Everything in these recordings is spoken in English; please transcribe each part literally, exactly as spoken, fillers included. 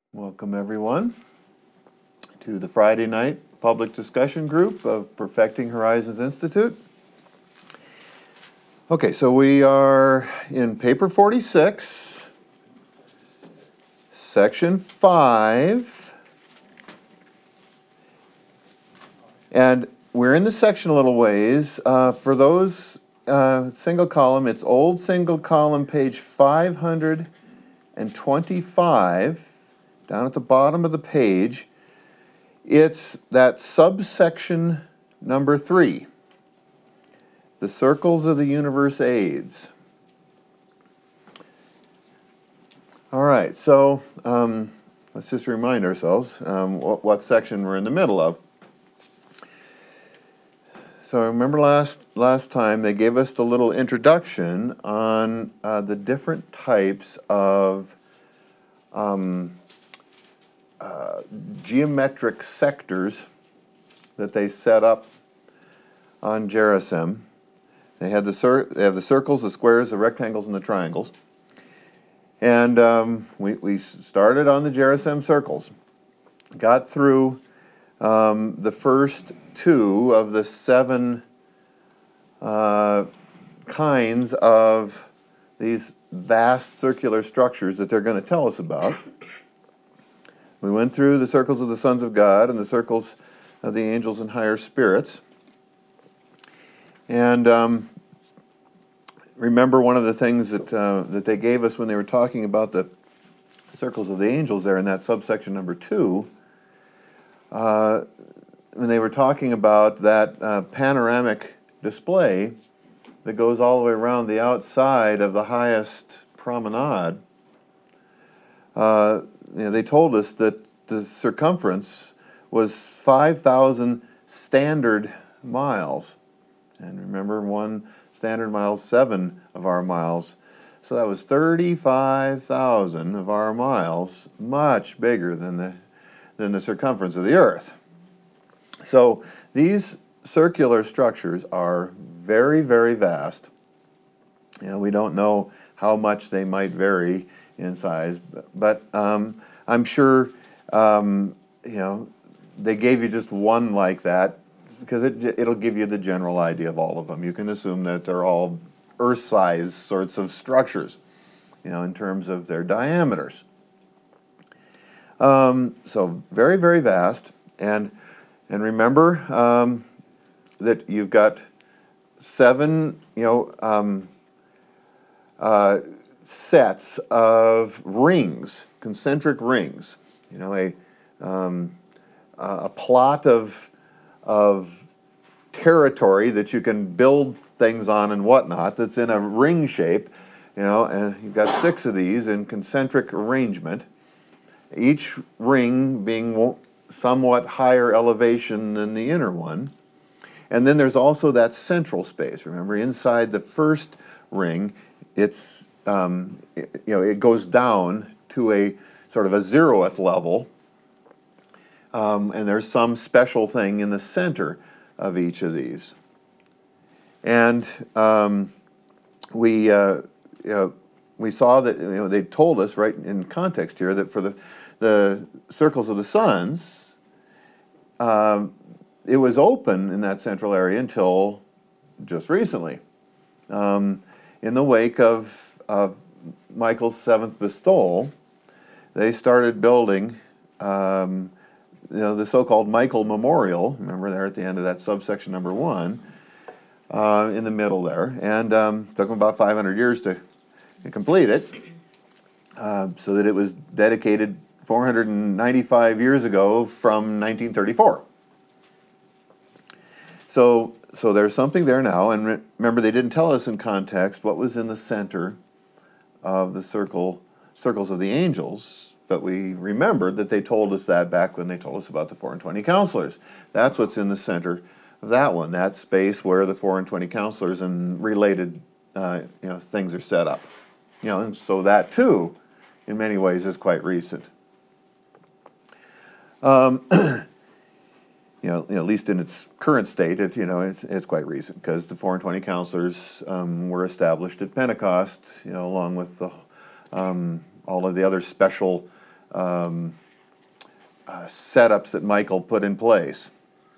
Welcome everyone to the Friday night public discussion group of Perfecting Horizons Institute. Okay, so we are in paper forty-six, section five, and we're in the section a little ways. Uh, for those uh, single column, it's old single column page five hundred twenty-five. Down at the bottom of the page, it's that subsection number three, the circles of the universe aids. All right, so um, let's just remind ourselves um, what, what section we're in the middle of. So remember last last time they gave us the little introduction on uh, the different types of um, Uh, geometric sectors that they set up on Gerisem. They had the cir they have the circles, the squares, the rectangles, and the triangles. And um, we, we started on the Gerisem circles, got through um, the first two of the seven uh, kinds of these vast circular structures that they're going to tell us about. We went through the circles of the sons of God and the circles of the angels and higher spirits. And um, remember one of the things that, uh, that they gave us when they were talking about the circles of the angels there in that subsection number two, uh, when they were talking about that uh, panoramic display that goes all the way around the outside of the highest promenade. Uh, You know, they told us that the circumference was five thousand standard miles. And remember, one standard mile is seven of our miles. So that was thirty-five thousand of our miles, much bigger than the, than the circumference of the Earth. So these circular structures are very, very vast. You know, we don't know how much they might vary in size, but um, I'm sure um, you know they gave you just one like that because it it'll give you the general idea of all of them. You can assume that they're all Earth-size sorts of structures, you know, in terms of their diameters. Um, so very very vast, and and remember um, that you've got seven you know. Um, uh, sets of rings, concentric rings. You know, a um, a plot of of territory that you can build things on and whatnot. That's in a ring shape. You know, and you've got six of these in concentric arrangement. Each ring being somewhat higher elevation than the inner one. And then there's also that central space. Remember, inside the first ring, it's Um, it, you know, it goes down to a sort of a zeroth level, um, and there's some special thing in the center of each of these. And um, we, uh, you know, we saw that you know they told us right in context here that for the the circles of the suns, um, it was open in that central area until just recently, um, in the wake of of Michael's seventh bestowal. They started building um, you know, the so-called Michael Memorial, remember there at the end of that subsection number one, uh, in the middle there, and um, took them about five hundred years to, to complete it, uh, so that it was dedicated four hundred ninety-five years ago from nineteen thirty-four. So, so there's something there now, and re remember they didn't tell us in context what was in the center of the circle, circles of the angels, but we remembered that they told us that back when they told us about the four and twenty counselors. That's what's in the center of that one, that space where the four and twenty counselors and related uh, you know, things are set up. You know, and so that too, in many ways, is quite recent. Um, you know, at least in its current state, it, you know, it's, it's quite recent because the four and twenty counselors um, were established at Pentecost, you know, along with the, um, all of the other special um, uh, setups that Michael put in place.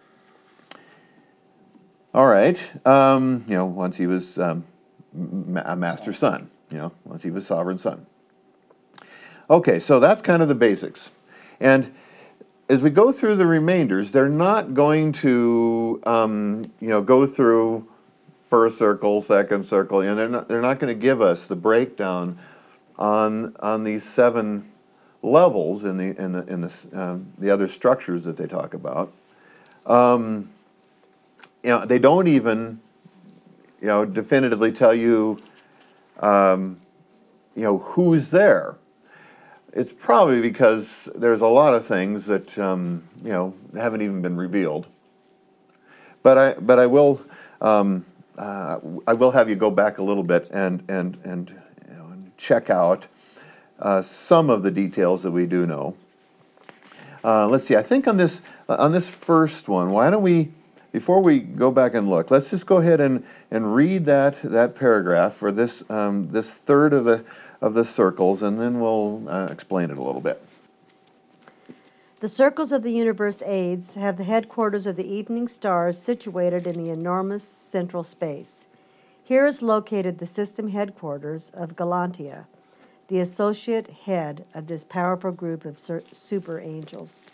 All right, um, you know, once he was um, ma a master son, you know, once he was sovereign son. Okay, so that's kind of the basics. And as we go through the remainders, they're not going to, um, you know, go through first circle, second circle, and they're not, they're not going to give us the breakdown on on these seven levels in the in the in the um, the other structures that they talk about. Um, you know, they don't even, you know, definitively tell you, um, you know, who's there. It's probably because there's a lot of things that um, you know haven't even been revealed. But I but I will um, uh, I will have you go back a little bit and and and, you know, and check out uh, some of the details that we do know. Uh, let's see. I think on this uh, on this first one, why don't we, before we go back and look, let's just go ahead and and read that that paragraph for this um, this third of the of the circles, and then we'll uh, explain it a little bit. The circles of the universe aids have the headquarters of the evening stars situated in the enormous central space. Here is located the system headquarters of Galantia, the associate head of this powerful group of super angels.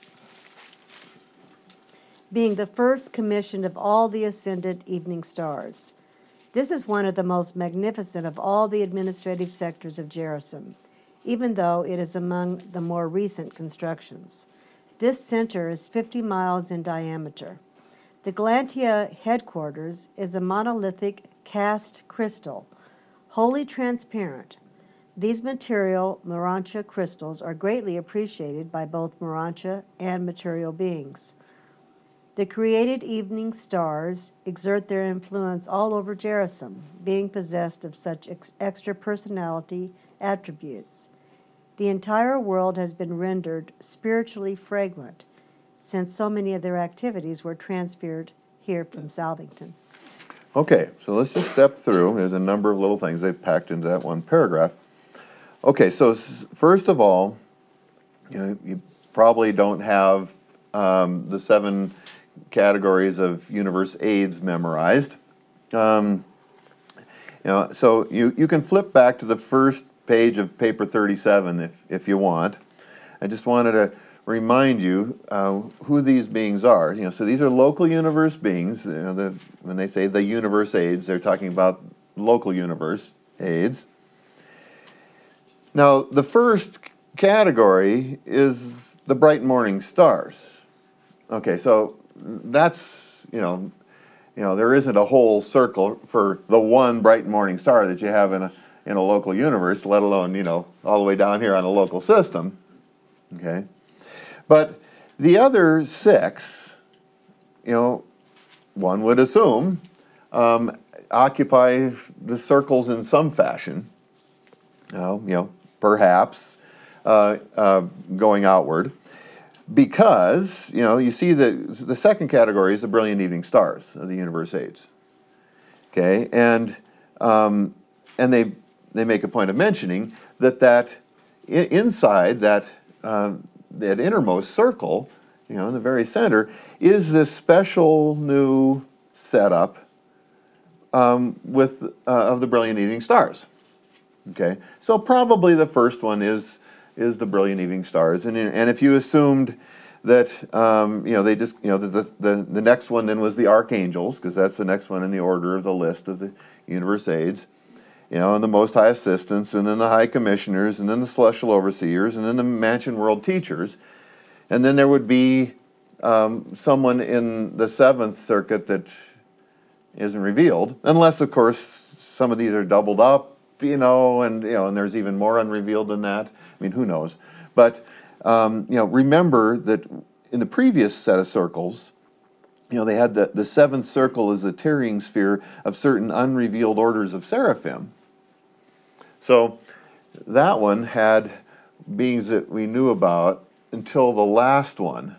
Being the first commissioned of all the ascendant evening stars. This is one of the most magnificent of all the administrative sectors of Gerusim, even though it is among the more recent constructions. This center is fifty miles in diameter. The Galantia headquarters is a monolithic cast crystal, wholly transparent. These material Morontia crystals are greatly appreciated by both Morontia and material beings. The created evening stars exert their influence all over Gerusim, being possessed of such ex extra personality attributes. The entire world has been rendered spiritually fragrant, since so many of their activities were transferred here from Salvington. Okay, so let's just step through. There's a number of little things they've packed into that one paragraph. Okay, so first of all, you know, you probably don't have um, the seven categories of universe aids memorized. Um, you know, so you, you can flip back to the first page of paper thirty-seven if, if you want. I just wanted to remind you uh, who these beings are. You know, so these are local universe beings. You know, the, when they say the universe aids, they're talking about local universe aids. Now, the first category is the bright morning stars. Okay, so that's, you know, you know, there isn't a whole circle for the one bright morning star that you have in a, in a local universe, let alone, you know, all the way down here on a local system. Okay? But the other six, you know, one would assume, um, occupy the circles in some fashion. You know, you know perhaps uh, uh, going outward. Because, you know, you see the, the second category is the brilliant evening stars of the universe aids. Okay, and um, and they they make a point of mentioning that that inside that uh, that innermost circle, you know, in the very center, is this special new setup um, with uh, of the brilliant evening stars. Okay, so probably the first one is. is the brilliant evening stars, and and if you assumed that um, you know they just you know the the the next one then was the archangels, because that's the next one in the order of the list of the universe aids, you know, and the most high assistants, and then the high commissioners, and then the celestial overseers, and then the mansion world teachers, and then there would be um, someone in the seventh circuit that isn't revealed, unless of course some of these are doubled up. You know, and you know, and there's even more unrevealed than that. I mean, who knows? But um, you know, remember that in the previous set of circles, you know, they had the the seventh circle as the tarrying sphere of certain unrevealed orders of seraphim. So that one had beings that we knew about until the last one,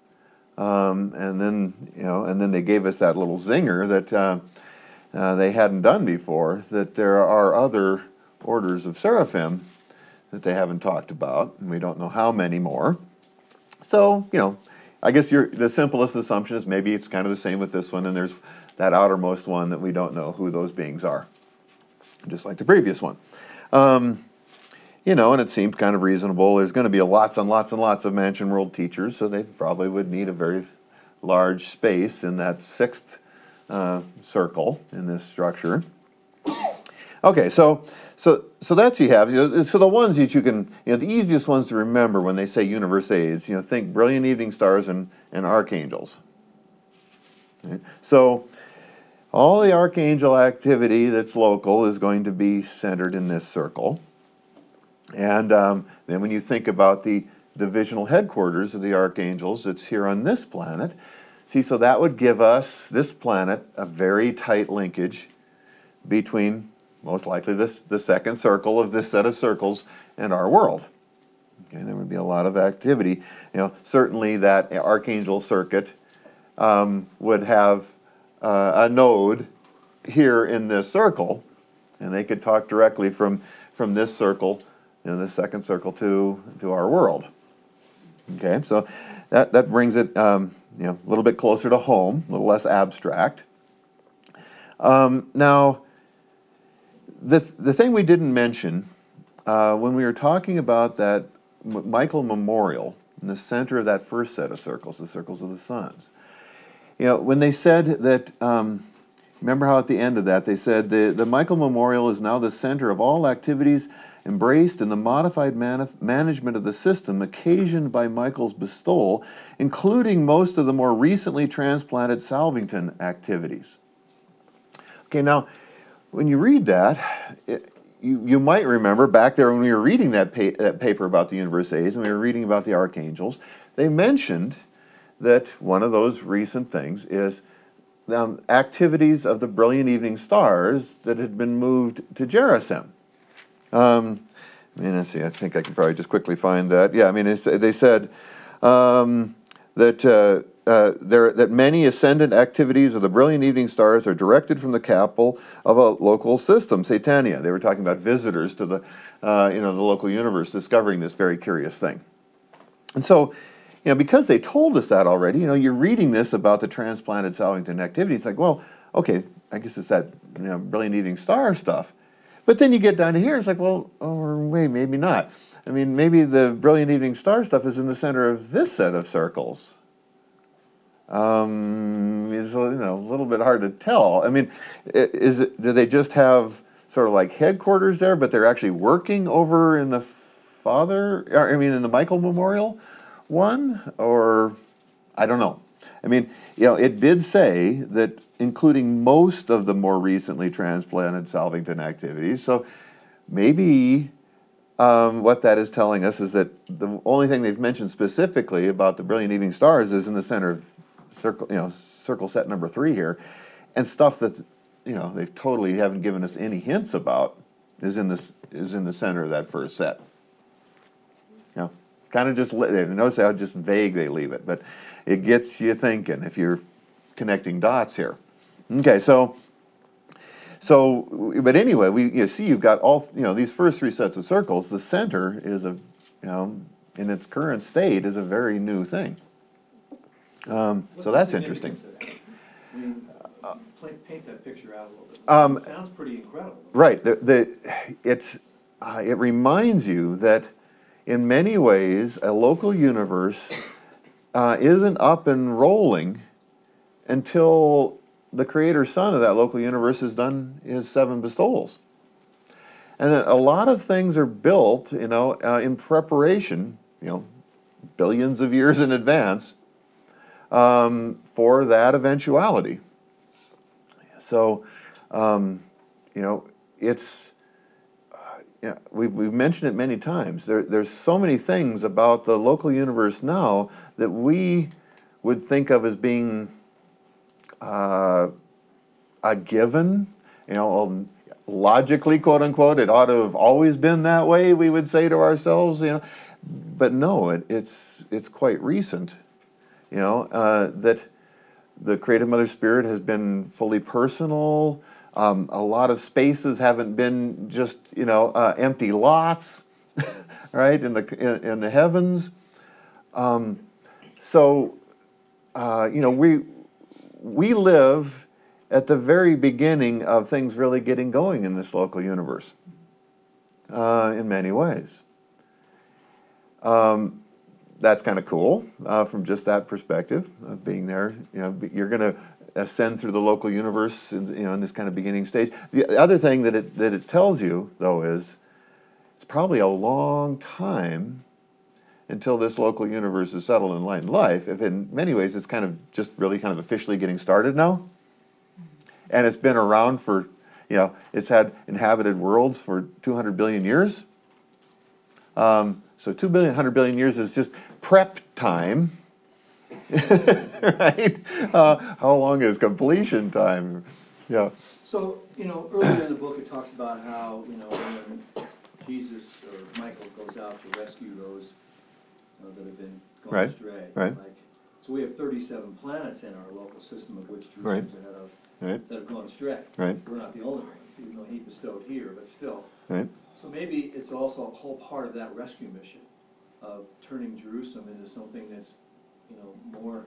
um, and then you know, and then they gave us that little zinger that. Uh, Uh, they hadn't done before, that there are other orders of seraphim that they haven't talked about, and we don't know how many more. So, you know, I guess your the simplest assumption is maybe it's kind of the same with this one, and there's that outermost one that we don't know who those beings are, just like the previous one. Um, you know, and it seemed kind of reasonable. There's going to be lots and lots and lots of Mansion World teachers, so they probably would need a very large space in that sixth uh, circle in this structure. Okay, so so so that's you have. You know, so the ones that you can, you know, the easiest ones to remember when they say universe aids, you know, think brilliant evening stars and, and archangels. Okay? So all the archangel activity that's local is going to be centered in this circle. And um, then when you think about the divisional headquarters of the archangels, it's here on this planet. See, so that would give us, this planet, a very tight linkage between most likely this the second circle of this set of circles and our world. Okay, there would be a lot of activity. You know, certainly that archangel circuit um, would have uh, a node here in this circle, and they could talk directly from from this circle, you know, this second circle to to our world. Okay, so that that brings it um, you know a little bit closer to home, a little less abstract. Um, now. The, the thing we didn't mention uh, when we were talking about that M- Michael Memorial in the center of that first set of circles, the circles of the suns, you know, when they said that, um, remember how at the end of that they said the, the Michael Memorial is now the center of all activities embraced in the modified manif- management of the system occasioned by Michael's bestowal, including most of the more recently transplanted Salvington activities. Okay, now, when you read that, it, you, you might remember back there when we were reading that, pa- that paper about the universe aids and we were reading about the archangels, they mentioned that one of those recent things is um, activities of the brilliant evening stars that had been moved to Gerisem. Um, I mean, let's see, I think I can probably just quickly find that. Yeah, I mean, it's, they said um, that... Uh, Uh, there, that many ascendant activities of the brilliant evening stars are directed from the capital of a local system, Satania. They were talking about visitors to the, uh, you know, the local universe discovering this very curious thing. And so, you know, because they told us that already, you know, you're reading this about the transplanted Salvington activity. It's like, well, okay, I guess it's that, you know, brilliant evening star stuff. But then you get down to here, it's like, well, oh, wait, maybe not. I mean, maybe the brilliant evening star stuff is in the center of this set of circles. Um, is you know a little bit hard to tell. I mean, is it? Do they just have sort of like headquarters there, but they're actually working over in the Father? I mean, in the Michael Memorial one, or I don't know. I mean, you know, it did say that including most of the more recently transplanted Salvington activities. So maybe um, what that is telling us is that the only thing they've mentioned specifically about the brilliant evening stars is in the center of circle, you know, circle set number three here, and stuff that, you know, they totally haven't given us any hints about is in this is in the center of that first set. You know, kind of just notice how just vague they leave it, but it gets you thinking if you're connecting dots here. Okay, so so but anyway, we you see you've got all you know these first three sets of circles. The center is a you know in its current state is a very new thing. Um, so that's interesting. I mean, paint that picture out a little bit. Um, It sounds pretty incredible. Right. The, the, it, uh, it reminds you that in many ways a local universe uh, isn't up and rolling until the creator son of that local universe has done his seven bestowals. And a lot of things are built, you know, uh, in preparation, you know, billions of years in advance um, for that eventuality. So, um, you know, it's, uh, yeah, we've, we've mentioned it many times. There, there's so many things about the local universe now that we would think of as being uh, a given, you know, logically, quote unquote, it ought to have always been that way, we would say to ourselves, you know. But no, it, it's, it's quite recent, you know, uh, that the Creative Mother Spirit has been fully personal. Um, a lot of spaces haven't been just, you know, uh, empty lots. right, in the in, in the heavens. Um, so, uh, you know, we we live at the very beginning of things really getting going in this local universe, uh, in many ways. Um, that's kind of cool uh, from just that perspective of being there. You know, you're going to ascend through the local universe, in, you know, in this kind of beginning stage. The other thing that it that it tells you, though, is it's probably a long time until this local universe is settled in enlightened life. If in many ways it's kind of just really kind of officially getting started now, and it's been around for, you know, it's had inhabited worlds for two hundred billion years. Um, so two billion, one hundred billion years is just prep time, right? Uh, how long is completion time? Yeah. So, you know, earlier in the book, it talks about how, you know, when Jesus or Michael goes out to rescue those uh, that have been going Right, astray. right. Like, so we have thirty-seven planets in our local system, of which Right. Jerusalem's ahead of, Right, that have gone astray. right, We're not the only ones, even though he bestowed here, but still. right. So maybe it's also a whole part of that rescue mission of turning Jerusalem into something that's, you know, more,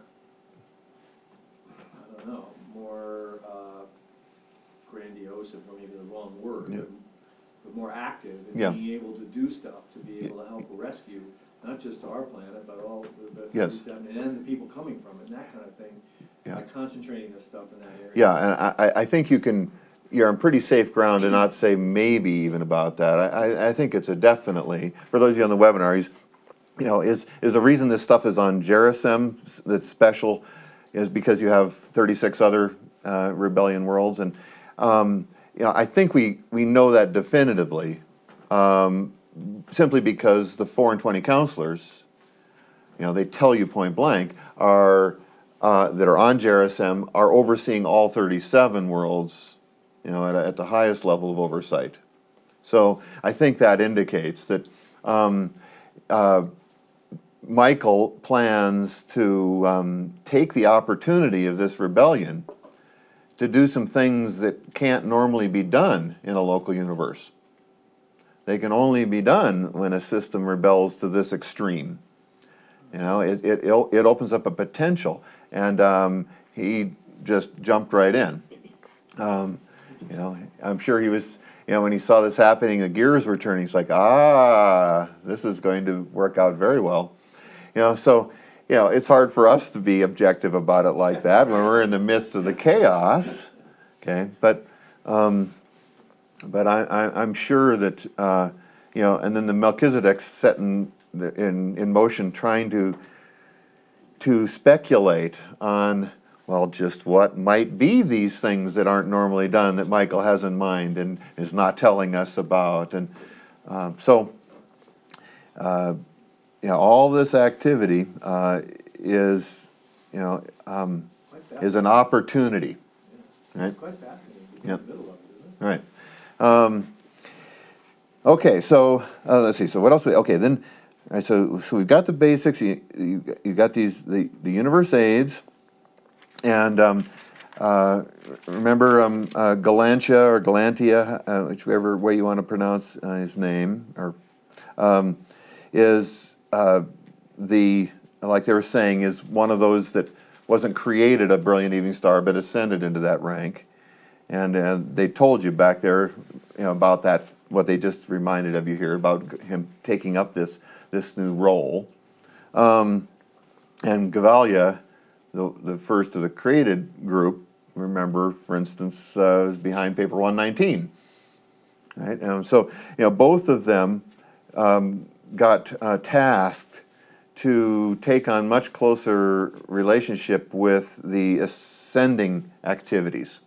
I don't know, more uh, grandiose, is maybe the wrong word, Yeah. but, but more active in Yeah. being able to do stuff, to be able to help rescue, not just our planet, but all the, the Yes. thirty-seven and the people coming from it, and that kind of thing. Yeah. By concentrating this stuff in that area. Yeah, and I, I- I think you can, you're on pretty safe ground to not say maybe even about that. I, I- I think it's a definitely, for those of you on the webinar, he's, you know, is, is the reason this stuff is on Gerisem s- that's special is because you have thirty-six other uh, rebellion worlds. And, um, you know, I think we, we know that definitively, um, simply because the four and twenty counselors, you know, they tell you point blank, are uh, that are on Gerisem are overseeing all thirty-seven worlds, you know, at, a, at the highest level of oversight. So I think that indicates that um, uh, Michael plans to um, take the opportunity of this rebellion to do some things that can't normally be done in a local universe. They can only be done when a system rebels to this extreme. You know, it, it, it opens up a potential, and um, he just jumped right in. Um, you know, I'm sure he was, you know, when he saw this happening, the gears were turning. He's like, ah, this is going to work out very well. You know, so, you know, it's hard for us to be objective about it like that when we're in the midst of the chaos, okay? But, um, but I, I, I'm sure that, uh, you know, and then the Melchizedek's setting the, in, in motion trying to to speculate on, well, just what might be these things that aren't normally done that Michael has in mind and is not telling us about. And um, so, uh, you know, all this activity uh, is, you know, um, Quite is an fascinating. opportunity. Yeah. Right. It's quite fascinating to be Yep. in the middle of it, isn't it? Right. Um, okay, so uh, let's see. So what else? We, okay, then. All right, so so we've got the basics. You you, you got these the, the universe aids, and um, uh, remember um, uh, Galantia or Galantia, uh, whichever way you want to pronounce uh, his name, or um, is uh, the like they were saying is one of those that wasn't created a brilliant evening star, but ascended into that rank, and uh, they told you back there, you know, about that. What they just reminded of you here about him taking up this. this new role. Um, and Gavalia, the, the first of the created group, remember, for instance, uh, was behind paper one nineteen. Right? And so, you know, both of them um, got uh, tasked to take on much closer relationship with the ascending activities.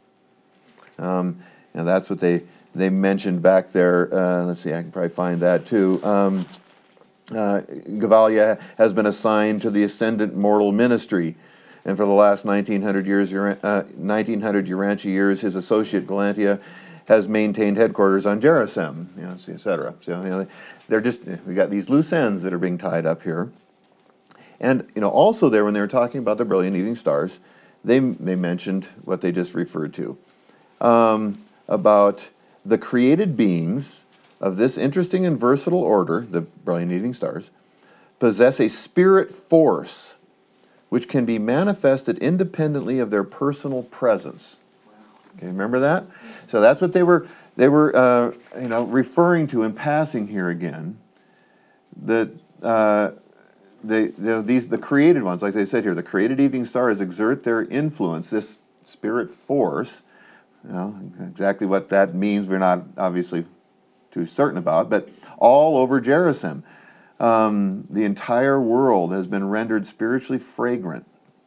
Um, and that's what they, they mentioned back there. Uh, let's see, I can probably find that too. Um, Uh, Gavalia has been assigned to the Ascendant Mortal Ministry, and for the last nineteen hundred years, uh, nineteen hundred Urantia years, his associate Galantia has maintained headquarters on Gerisem, you know, et cetera. So, you know, they're just, we got these loose ends that are being tied up here. And, you know, also there when they were talking about the brilliant evening stars, they they mentioned what they just referred to, um, about the created beings of this interesting and versatile order, the brilliant evening stars, possess a spirit force which can be manifested independently of their personal presence. Okay, remember that? So that's what they were they were uh, you know referring to in passing here again. That uh, they, they these the created ones, like they said here, the created evening stars exert their influence, this spirit force. You know, exactly what that means, we're not obviously too certain about, but all over Gerusim. Um, the entire world has been rendered spiritually fragrant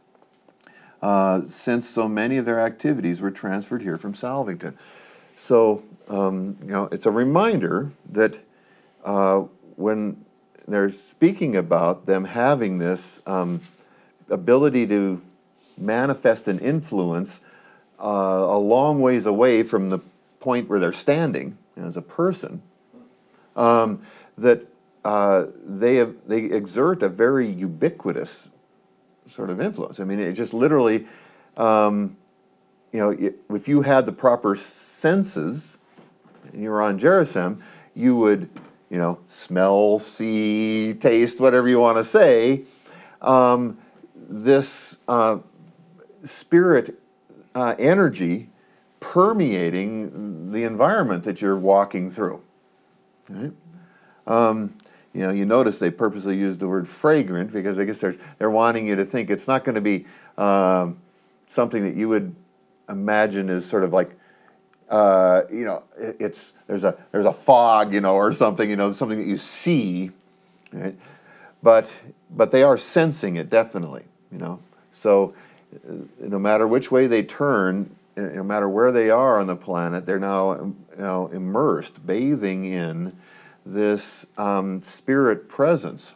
uh, since so many of their activities were transferred here from Salvington. So, um, you know, it's a reminder that uh, when they're speaking about them having this um, ability to manifest an influence uh, a long ways away from the point where they're standing, you know, as a person, um, that uh, they have, they exert a very ubiquitous sort of influence. I mean, it just literally, um, you know, if you had the proper senses, and you were on Gerusim, you would, you know, smell, see, taste, whatever you want to say. Um, this uh, spirit uh, energy permeating the environment that you're walking through. Right? Um, you know, you notice they purposely used the word fragrant because I guess they're they're wanting you to think it's not going to be um, something that you would imagine is sort of like, uh, you know, it, it's there's a there's a fog, you know, or something, you know, something that you see, right? But but they are sensing it definitely, you know. So uh, no matter which way they turn, no matter where they are on the planet, they're now, you know, immersed, bathing in this um, spirit presence.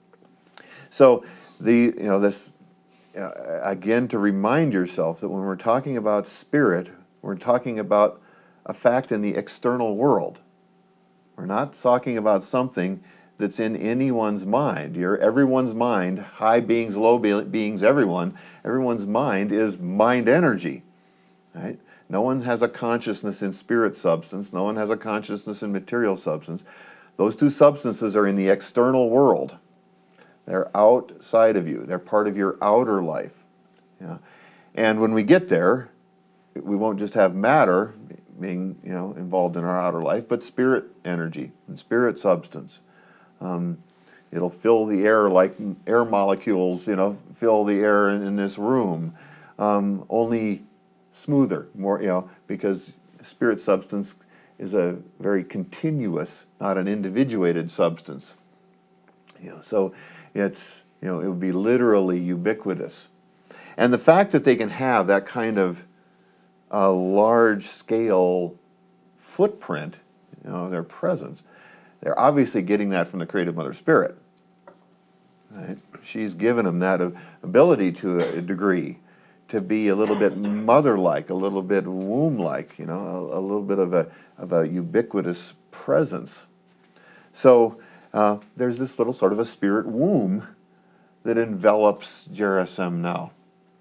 So the you know this uh, again, to remind yourself that when we're talking about spirit, we're talking about a fact in the external world. We're not talking about something that's in anyone's mind. Your everyone's mind, high beings, low be- beings, everyone, everyone's mind is mind energy, right? No one has a consciousness in spirit substance. No one has a consciousness in material substance. Those two substances are in the external world. They're outside of you. They're part of your outer life. Yeah? And when we get there, we won't just have matter being, you know, involved in our outer life, but spirit energy and spirit substance. Um, it'll fill the air like air molecules, you know, fill the air in, in this room. Um, only smoother, more, you know, because spirit substance is a very continuous, not an individuated substance. You know, so it's, you know, it would be literally ubiquitous. And the fact that they can have that kind of uh, large-scale footprint, you know, their presence, they're obviously getting that from the Creative Mother Spirit. Right? She's given them that ability to a degree, to be a little bit mother-like, a little bit womb-like, you know, a, a little bit of a of a ubiquitous presence. So uh, there's this little sort of a spirit womb that envelops Gerusim now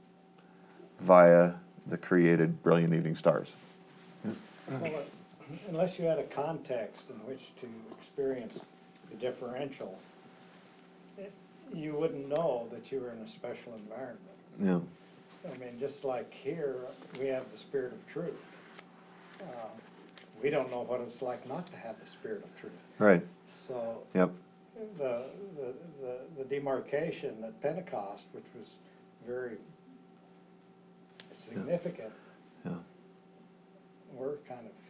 via the created brilliant evening stars. Well, unless you had a context in which to experience the differential, it, you wouldn't know that you were in a special environment. Yeah. I mean, just like here, we have the spirit of truth. Uh, we don't know what it's like not to have the spirit of truth. Right. So Yep. the, the, the, the demarcation at Pentecost, which was very significant, Yeah. we're kind of,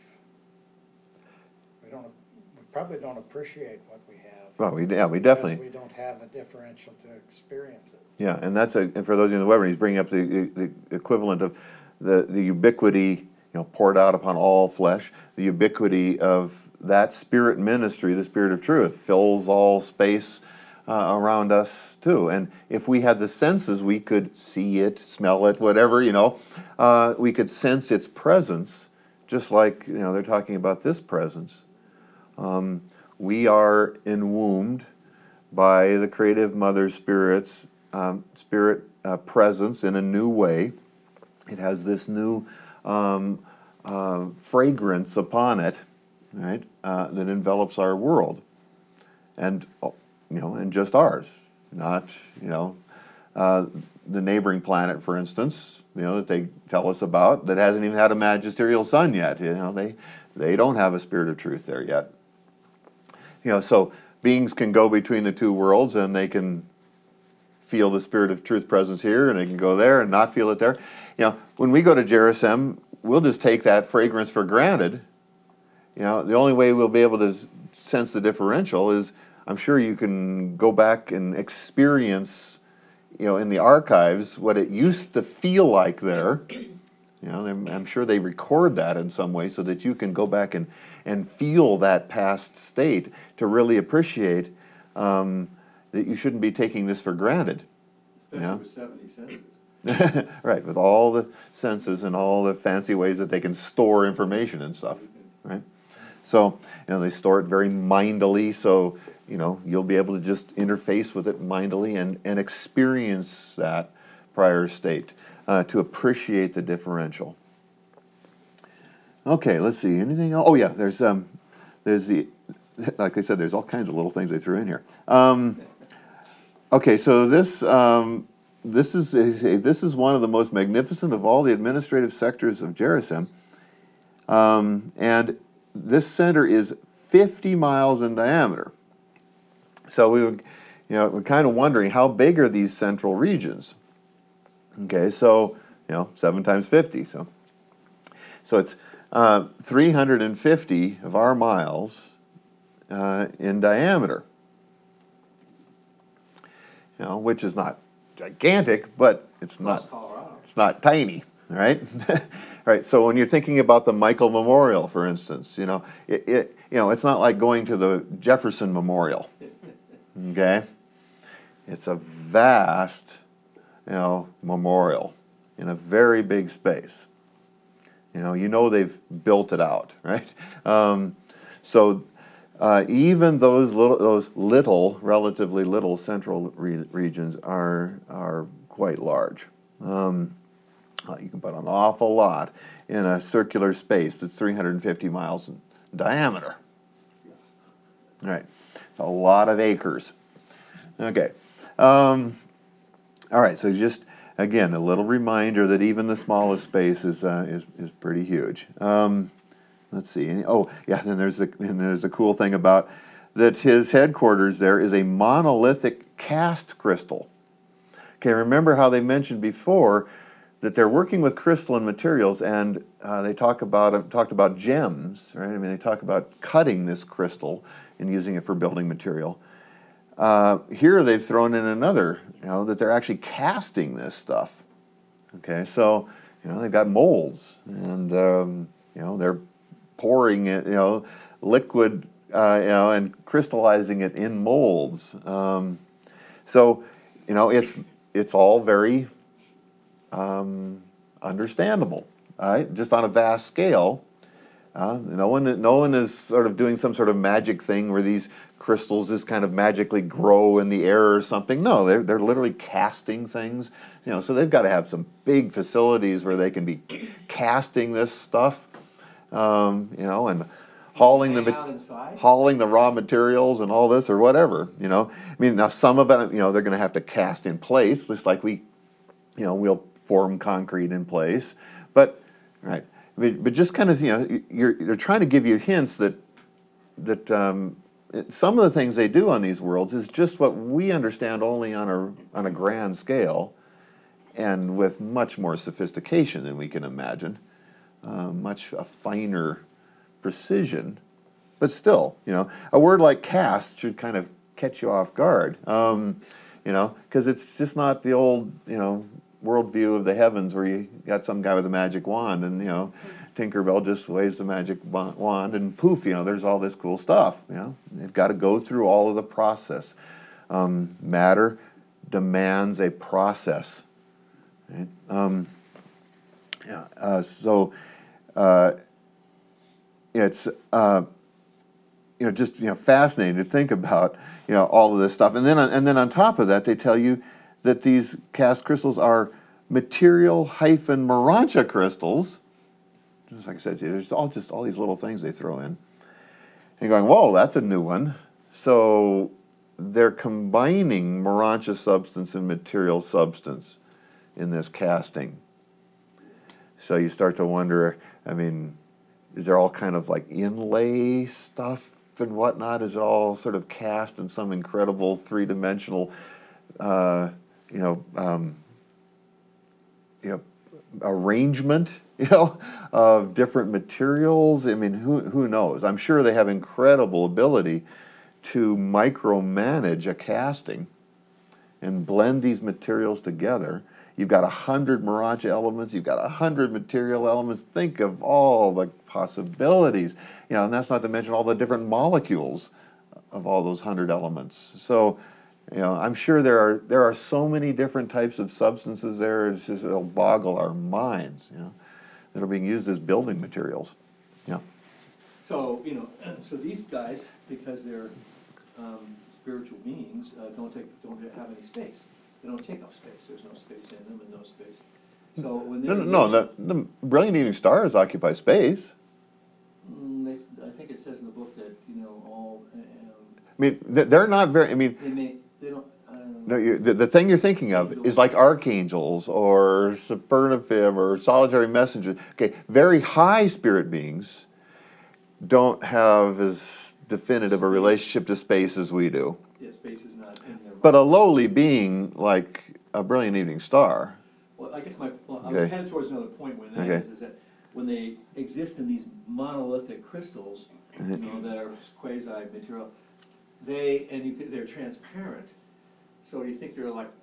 we don't, we probably don't appreciate what we have. Well, we yeah we because definitely we don't have a differential to experience it. yeah, and that's a and for those of you in the webinar, he's bringing up the, the equivalent of the the ubiquity, you know, poured out upon all flesh. The ubiquity of that spirit ministry, the Spirit of Truth, fills all space uh, around us too. And if we had the senses, we could see it, smell it, whatever, you know, uh, we could sense its presence, just like, you know, they're talking about this presence. Um, we are enwombed by the Creative Mother Spirit's um, spirit uh, presence in a new way. It has this new um, uh, fragrance upon it, right, uh, that envelops our world, and oh, you know, and just ours, not you know, uh, the neighboring planet, for instance, you know, that they tell us about that hasn't even had a magisterial sun yet. You know, they they don't have a spirit of truth there yet. You know, so beings can go between the two worlds, and they can feel the spirit of truth presence here, and they can go there and not feel it there. You know, when we go to Jerusalem, we'll just take that fragrance for granted. You know, the only way we'll be able to sense the differential is, I'm sure you can go back and experience, you know, in the archives what it used to feel like there. You know, I'm, I'm sure they record that in some way so that you can go back and, and feel that past state to really appreciate um, that you shouldn't be taking this for granted. Especially Yeah. with seventy senses. Right, with all the senses and all the fancy ways that they can store information and stuff, right? So, you know, they store it very mindily, so, you know, you'll be able to just interface with it mindily and, and experience that prior state uh, to appreciate the differential. Okay, let's see, anything else? Oh yeah, there's, um, there's the, like I said, there's all kinds of little things they threw in here. Um, okay, so this, um, This is a, this is one of the most magnificent of all the administrative sectors of Jerusalem, um, and this center is fifty miles in diameter. So we would, you know, we're kind of wondering how big are these central regions. Okay, so you know, seven times fifty, so so it's uh, three hundred fifty of our miles uh, in diameter. You know, which is not gigantic, but it's Across not Colorado. it's not tiny, right? Right. So when you're thinking about the Michael Memorial, for instance, you know, it, it you know it's not like going to the Jefferson Memorial. Okay, it's a vast, you know, memorial in a very big space. You know, you know they've built it out, right? Um, so. Uh, even those little, those little, relatively little central re regions are are quite large. Um, uh, you can put an awful lot in a circular space that's three hundred fifty miles in diameter. All right, it's a lot of acres. Okay, um, all right. So just again, a little reminder that even the smallest space is uh, is is pretty huge. Um, Let's see. Oh, yeah. Then there's the then there's the cool thing about that his headquarters there is a monolithic cast crystal. Okay, remember how they mentioned before that they're working with crystalline materials, and uh, they talk about talked about gems, right? I mean, they talk about cutting this crystal and using it for building material. Uh, here they've thrown in another, you know, that they're actually casting this stuff. Okay, so you know they've got molds, and um, you know they're pouring it, you know, liquid, uh, you know, and crystallizing it in molds. Um, so, you know, it's it's all very um, understandable, all right? Just on a vast scale. Uh, no one, no one is sort of doing some sort of magic thing where these crystals just kind of magically grow in the air or something. No, they're they're literally casting things. You know, so they've got to have some big facilities where they can be casting this stuff. Um, you know, and hauling the Hang out inside? hauling the raw materials and all this or whatever. You know, I mean, now some of it, you know, they're going to have to cast in place, just like we, you know, we'll form concrete in place. But right, but, but just kind of, you know, you're they're trying to give you hints that that um, it, some of the things they do on these worlds is just what we understand only on a on a grand scale, and with much more sophistication than we can imagine. Uh, much a finer precision, but still, you know, a word like cast should kind of catch you off guard, um, you know, because it's just not the old, you know, worldview of the heavens where you got some guy with a magic wand and, you know, Tinkerbell just waves the magic wand and poof, you know, there's all this cool stuff, you know. They've got to go through all of the process. Um, matter demands a process, right? Um, yeah, uh, so uh, it's uh, you know just you know fascinating to think about you know all of this stuff, and then and then on top of that, they tell you that these cast crystals are material hyphen Morontia crystals. Just like I said, there's all just all these little things they throw in, And you're going, whoa, that's a new one. So they're combining Morontia substance and material substance in this casting. So you start to wonder, I mean, is there all kind of like inlay stuff and whatnot? Is it all sort of cast in some incredible three-dimensional, uh, you know, um, you know, arrangement, you know, of different materials? I mean, who who knows? I'm sure they have incredible ability to micromanage a casting and blend these materials together. You've got a hundred Morontia elements, you've got a hundred material elements. Think of all the possibilities, you know, and that's not to mention all the different molecules of all those hundred elements. So, you know, I'm sure there are there are so many different types of substances there. It's just, it'll boggle our minds, you know, that are being used as building materials. Yeah. So, you know, so these guys, because they're um, spiritual beings, uh, don't take, don't have any space. They don't take up space. There's no space in them and no space. So when No, they're no, no. The, the brilliant evening stars occupy space. Mm, they, I think it says in the book that, you know, all, um, I mean, th- they're not very. I mean, they may, they don't, um, no, you, the, the thing you're thinking of is like archangels or supernative or solitary messengers. Okay, very high spirit beings don't have as definitive a Space. relationship to space as we do. yeah, space is not in their. But a lowly being like a brilliant evening star. Well, I guess my, well, I Okay. was headed towards another point when that Okay. is, is that when they exist in these monolithic crystals, you know, that are quasi-material, they, and you could, they're transparent, so you think they're like,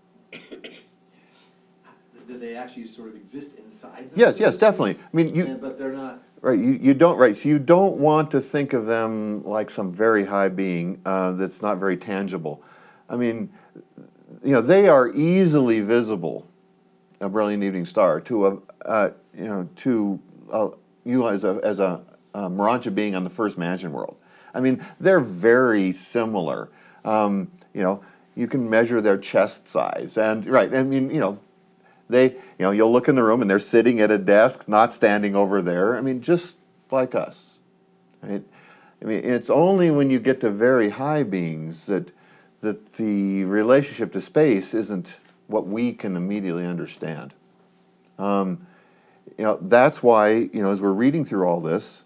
do they actually sort of exist inside them? Yes, yes, definitely. I mean, you Yeah, but they're not, right. You you don't right. So you don't want to think of them like some very high being uh, that's not very tangible. I mean, you know, they are easily visible. A brilliant evening star to a uh, you know to uh, you as a as a uh, Morontia being on the first mansion world. I mean, they're very similar. Um, you know, you can measure their chest size, and right. I mean, you know, they you know you'll look in the room and they're sitting at a desk, not standing over there. I mean, just like us, right? I mean, it's only when you get to very high beings that that the relationship to space isn't what we can immediately understand. Um, you know, that's why, you know, as we're reading through all this,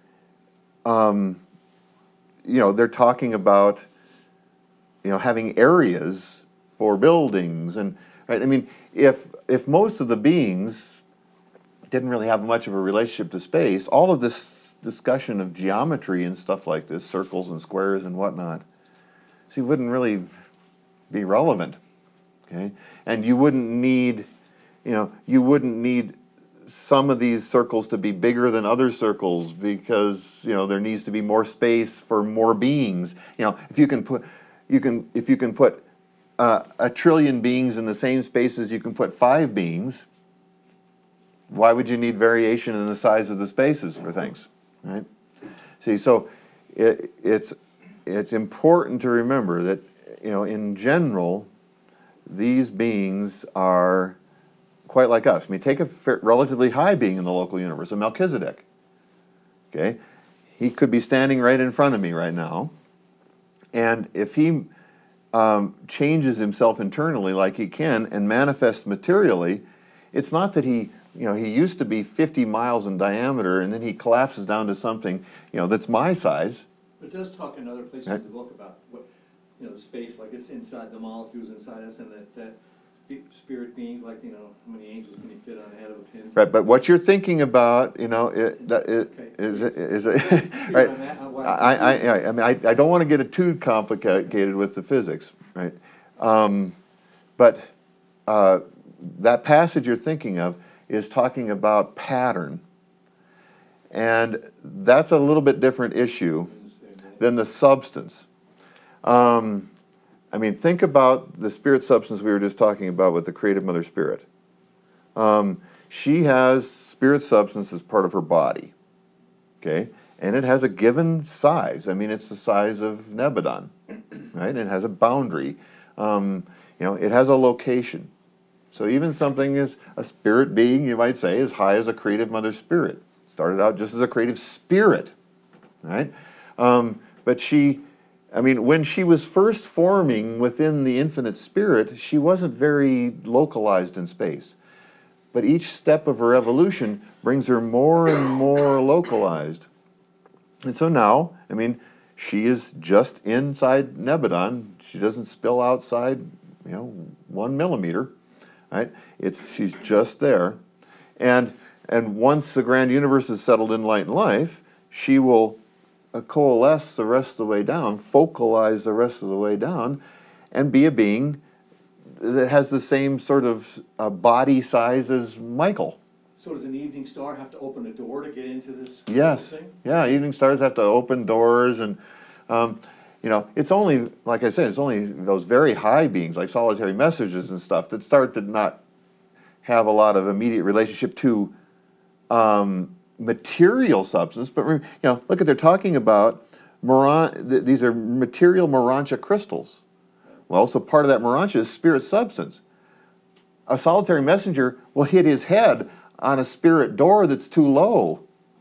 um, you know, they're talking about, you know, having areas for buildings and, right? I mean, if if most of the beings didn't really have much of a relationship to space, all of this discussion of geometry and stuff like this, circles and squares and whatnot, see, wouldn't really be relevant. Okay, and you wouldn't need, you know, you wouldn't need some of these circles to be bigger than other circles because, you know, there needs to be more space for more beings. You know, if you can put, you can if you can put uh, a trillion beings in the same space as you can put five beings, why would you need variation in the size of the spaces for things, right? See, so it, it's it's important to remember that, you know, in general, these beings are quite like us. I mean, take a relatively high being in the local universe, a Melchizedek. Okay, he could be standing right in front of me right now, and if he um, changes himself internally like he can and manifests materially, it's not that he, you know, he used to be fifty miles in diameter and then he collapses down to something, you know, that's my size. it does talk in other places in the book about what, you know, the space, like it's inside the molecules inside us, and that, that sp- spirit beings, like, you know, how many angels can you fit on the head of a pin? Right, but what you're thinking about, you know, it, that it, Okay. is is it, See right? what I'm at? Why I, I'm I, confused. I, I mean, I, I don't want to get it too complicated with the physics, right? Um, but uh, that passage you're thinking of is talking about pattern, and that's a little bit different issue than the substance. Um, I mean, think about the spirit substance we were just talking about with the creative mother spirit. Um, she has spirit substance as part of her body, okay? And it has a given size. I mean, it's the size of Nebadon, right? It has a boundary. Um, you know, it has a location. So even something as a spirit being, you might say, as high as a creative mother spirit. Started out just as a creative spirit, right? Um, but she, I mean, when she was first forming within the infinite spirit, she wasn't very localized in space. But each step of her evolution brings her more and more localized. And so now, I mean, she is just inside Nebadon. She doesn't spill outside, you know, one millimeter, right? It's, she's just there. And, and once the grand universe is settled in light and life, she will uh, coalesce the rest of the way down, focalize the rest of the way down, and be a being that has the same sort of uh, body size as Michael. So does an evening star have to open a door to get into this Yes. thing? Yeah, evening stars have to open doors, and um, you know, it's only, like I said, it's only those very high beings like solitary messages and stuff that start to not have a lot of immediate relationship to um, material substance. But you know, look at, they're talking about Moran, th these are material Morancha crystals. Well, so part of that Morancha is spirit substance. A solitary messenger will hit his head on a spirit door that's too low.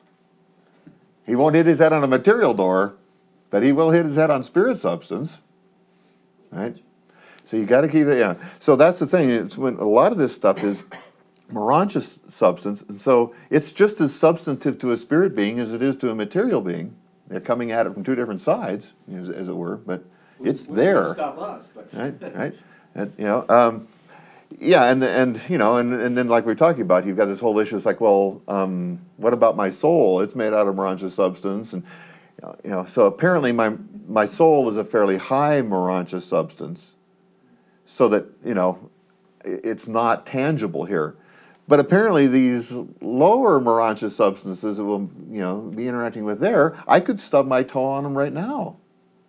He won't hit his head on a material door, but he will hit his head on spirit substance, right? So you got to keep it, yeah. So that's the thing, it's when a lot of this stuff is Morancha substance, and so it's just as substantive to a spirit being as it is to a material being. They're coming at it from two different sides, as, as it were, but it's Well, there. it won't stop us, but. Right, right. And, you know, um, yeah, and and you know, and and then like we we're talking about, you've got this whole issue. It's like, well, um, what about my soul? It's made out of Morancha substance, and you know, so apparently my my soul is a fairly high Morancha substance, so that you know, it's not tangible here. But apparently these lower Morancha substances that we'll you know be interacting with there, I could stub my toe on them right now.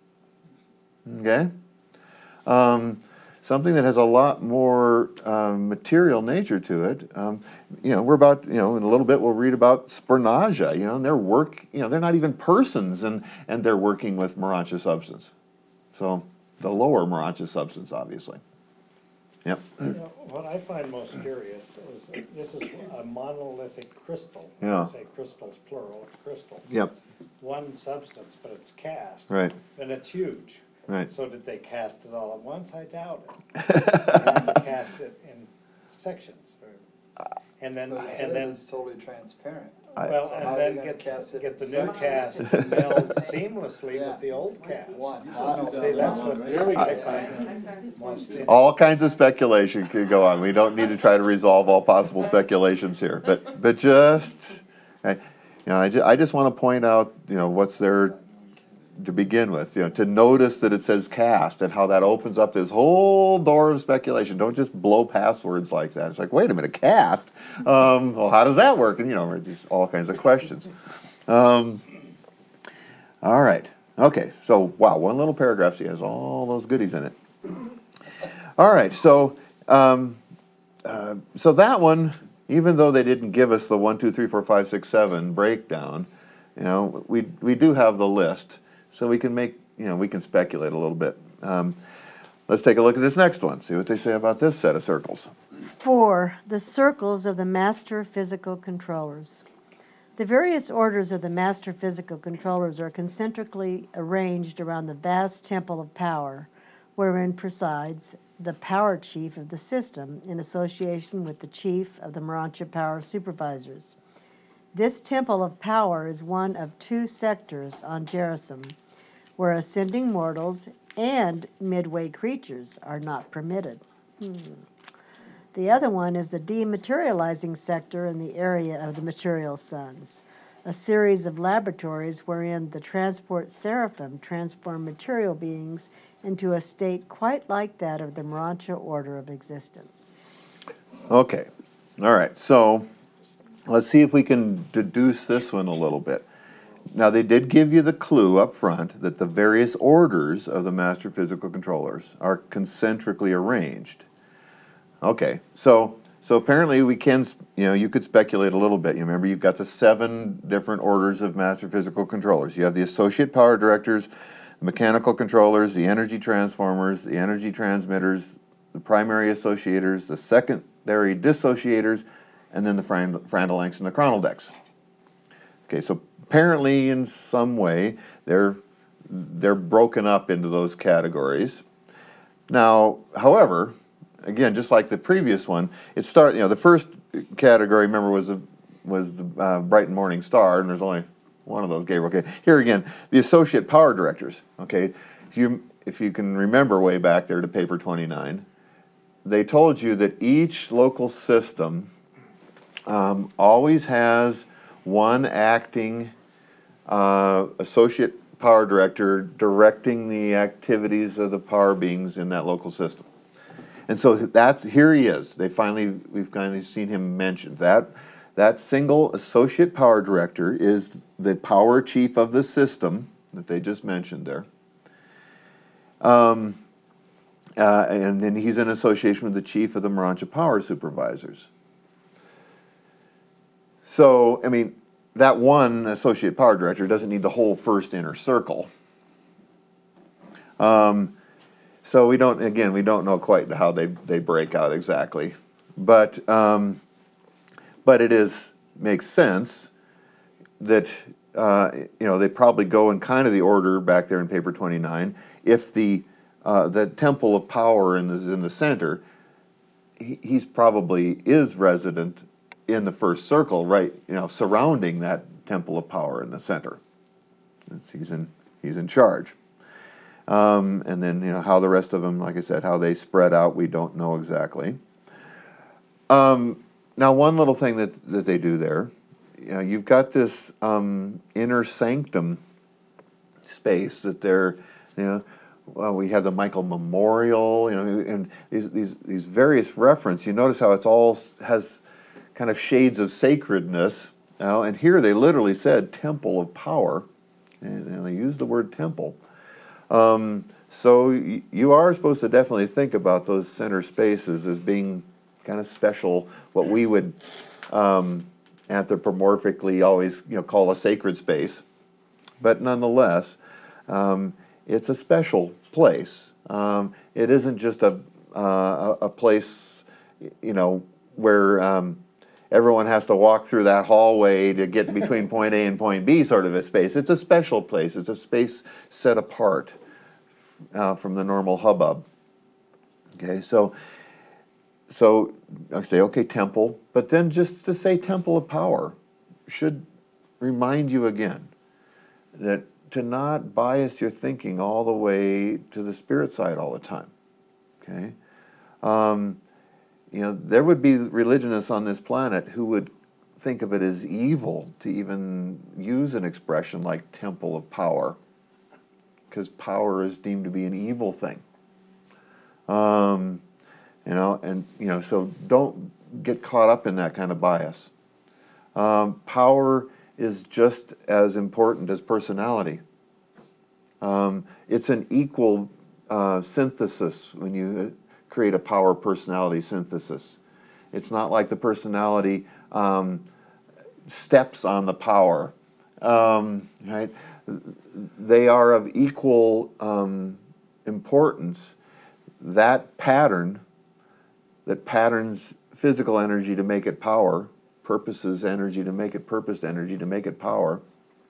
Okay. Um, something that has a lot more um, material nature to it. Um, you know, we're about, you know, in a little bit we'll read about Spernaja, you know, and their work, you know, they're not even persons, and, and they're working with Morancha substance. So, the lower Morancha substance, obviously. Yep. You know, what I find most curious is that this is a monolithic crystal. Yeah. I say crystals plural, it's crystals. Yep. It's one substance, but it's cast. Right. And it's huge. Right. So did they cast it all at once? I doubt it. They have to cast it in sections. And then, But it and says then, it's totally transparent. I- well, So how and are they then gonna get, cast it get in the new sections? cast to meld seamlessly Yeah. with the old cast. One. See, that's what really I find most interesting. All kinds of speculation could go on. We don't need to try to resolve all possible speculations here, but but just, I, you know, I, ju I just want to point out, you know, what's there to begin with, you know, to notice that it says cast and how that opens up this whole door of speculation. Don't just blow past words like that. It's like, wait a minute, cast? Um, well, how does that work? And, you know, just all kinds of questions. Um, all right. Okay. So, wow, one little paragraph. She has all those goodies in it. All right. So, um, uh, so that one, even though they didn't give us the one, two, three, four, five, six, seven breakdown, you know, we we do have the list. So we can make, you know, we can speculate a little bit. Um, let's take a look at this next one, see what they say about this set of circles. Four, the circles of the master physical controllers. The various orders of the master physical controllers are concentrically arranged around the vast temple of power, wherein presides the power chief of the system in association with the chief of the Morancha power supervisors. This temple of power is one of two sectors on Gerusim, where ascending mortals and midway creatures are not permitted. Hmm. The other one is the dematerializing sector in the area of the material suns, a series of laboratories wherein the transport seraphim transform material beings into a state quite like that of the Morancha order of existence. Okay, all right, so let's see if we can deduce this one a little bit. Now, they did give you the clue up front that the various orders of the master physical controllers are concentrically arranged. Okay, so so apparently we can, you know, you could speculate a little bit. You remember, you've got the seven different orders of master physical controllers. You have the associate power directors, the mechanical controllers, the energy transformers, the energy transmitters, the primary associators, the secondary dissociators, and then the Frandalanks and the Chronodecks. Okay, so apparently in some way they're they're broken up into those categories. Now, however, again, just like the previous one, it start you know the first category, remember, was the was the uh, Bright and Morning Star, and there's only one of those gave. Okay, here again, the associate power directors. Okay, if you if you can remember way back there to paper twenty-nine, they told you that each local system um, always has one acting uh, associate power director directing the activities of the power beings in that local system. And so that's, here he is. They finally, we've finally seen him mentioned. That, that single associate power director is the power chief of the system that they just mentioned there. Um, uh, and then he's in association with the chief of the Morontia Power Supervisors. So, I mean, that one associate power director doesn't need the whole first inner circle. Um, so we don't, again, we don't know quite how they, they break out exactly. But, um, but it is, makes sense that, uh, you know, they probably go in kind of the order back there in paper twenty-nine. If the, uh, the temple of power in the, in the center, he, he's probably is resident in the first circle, right, you know, surrounding that temple of power in the center. It's, he's in he's in charge. Um, and then, you know, how the rest of them, like I said, how they spread out, we don't know exactly. Um, now, one little thing that that they do there, you know, you've got this um, inner sanctum space that they're, you know, well, we have the Michael Memorial, you know, and these these these various reference. You notice how it's all has kind of shades of sacredness. Now, and here they literally said temple of power, and, and they used the word temple. Um, so y you are supposed to definitely think about those center spaces as being kind of special, what we would um, anthropomorphically always, you know, call a sacred space. But nonetheless, um, it's a special place. Um, it isn't just a, uh, a place, you know, where um, everyone has to walk through that hallway to get between point A and point B sort of a space. It's a special place. It's a space set apart uh, from the normal hubbub. Okay, so, so I say, okay, temple, but then just to say temple of power should remind you again that to not bias your thinking all the way to the spirit side all the time, okay? Um, You know, there would be religionists on this planet who would think of it as evil to even use an expression like temple of power, because power is deemed to be an evil thing. Um, you know, and, you know, so don't get caught up in that kind of bias. Um, power is just as important as personality. Um, it's an equal uh, synthesis when you create a power personality synthesis. It's not like the personality um, steps on the power, um, right? They are of equal um, importance. That pattern, that patterns physical energy to make it power, purposes energy to make it purposed energy to make it power,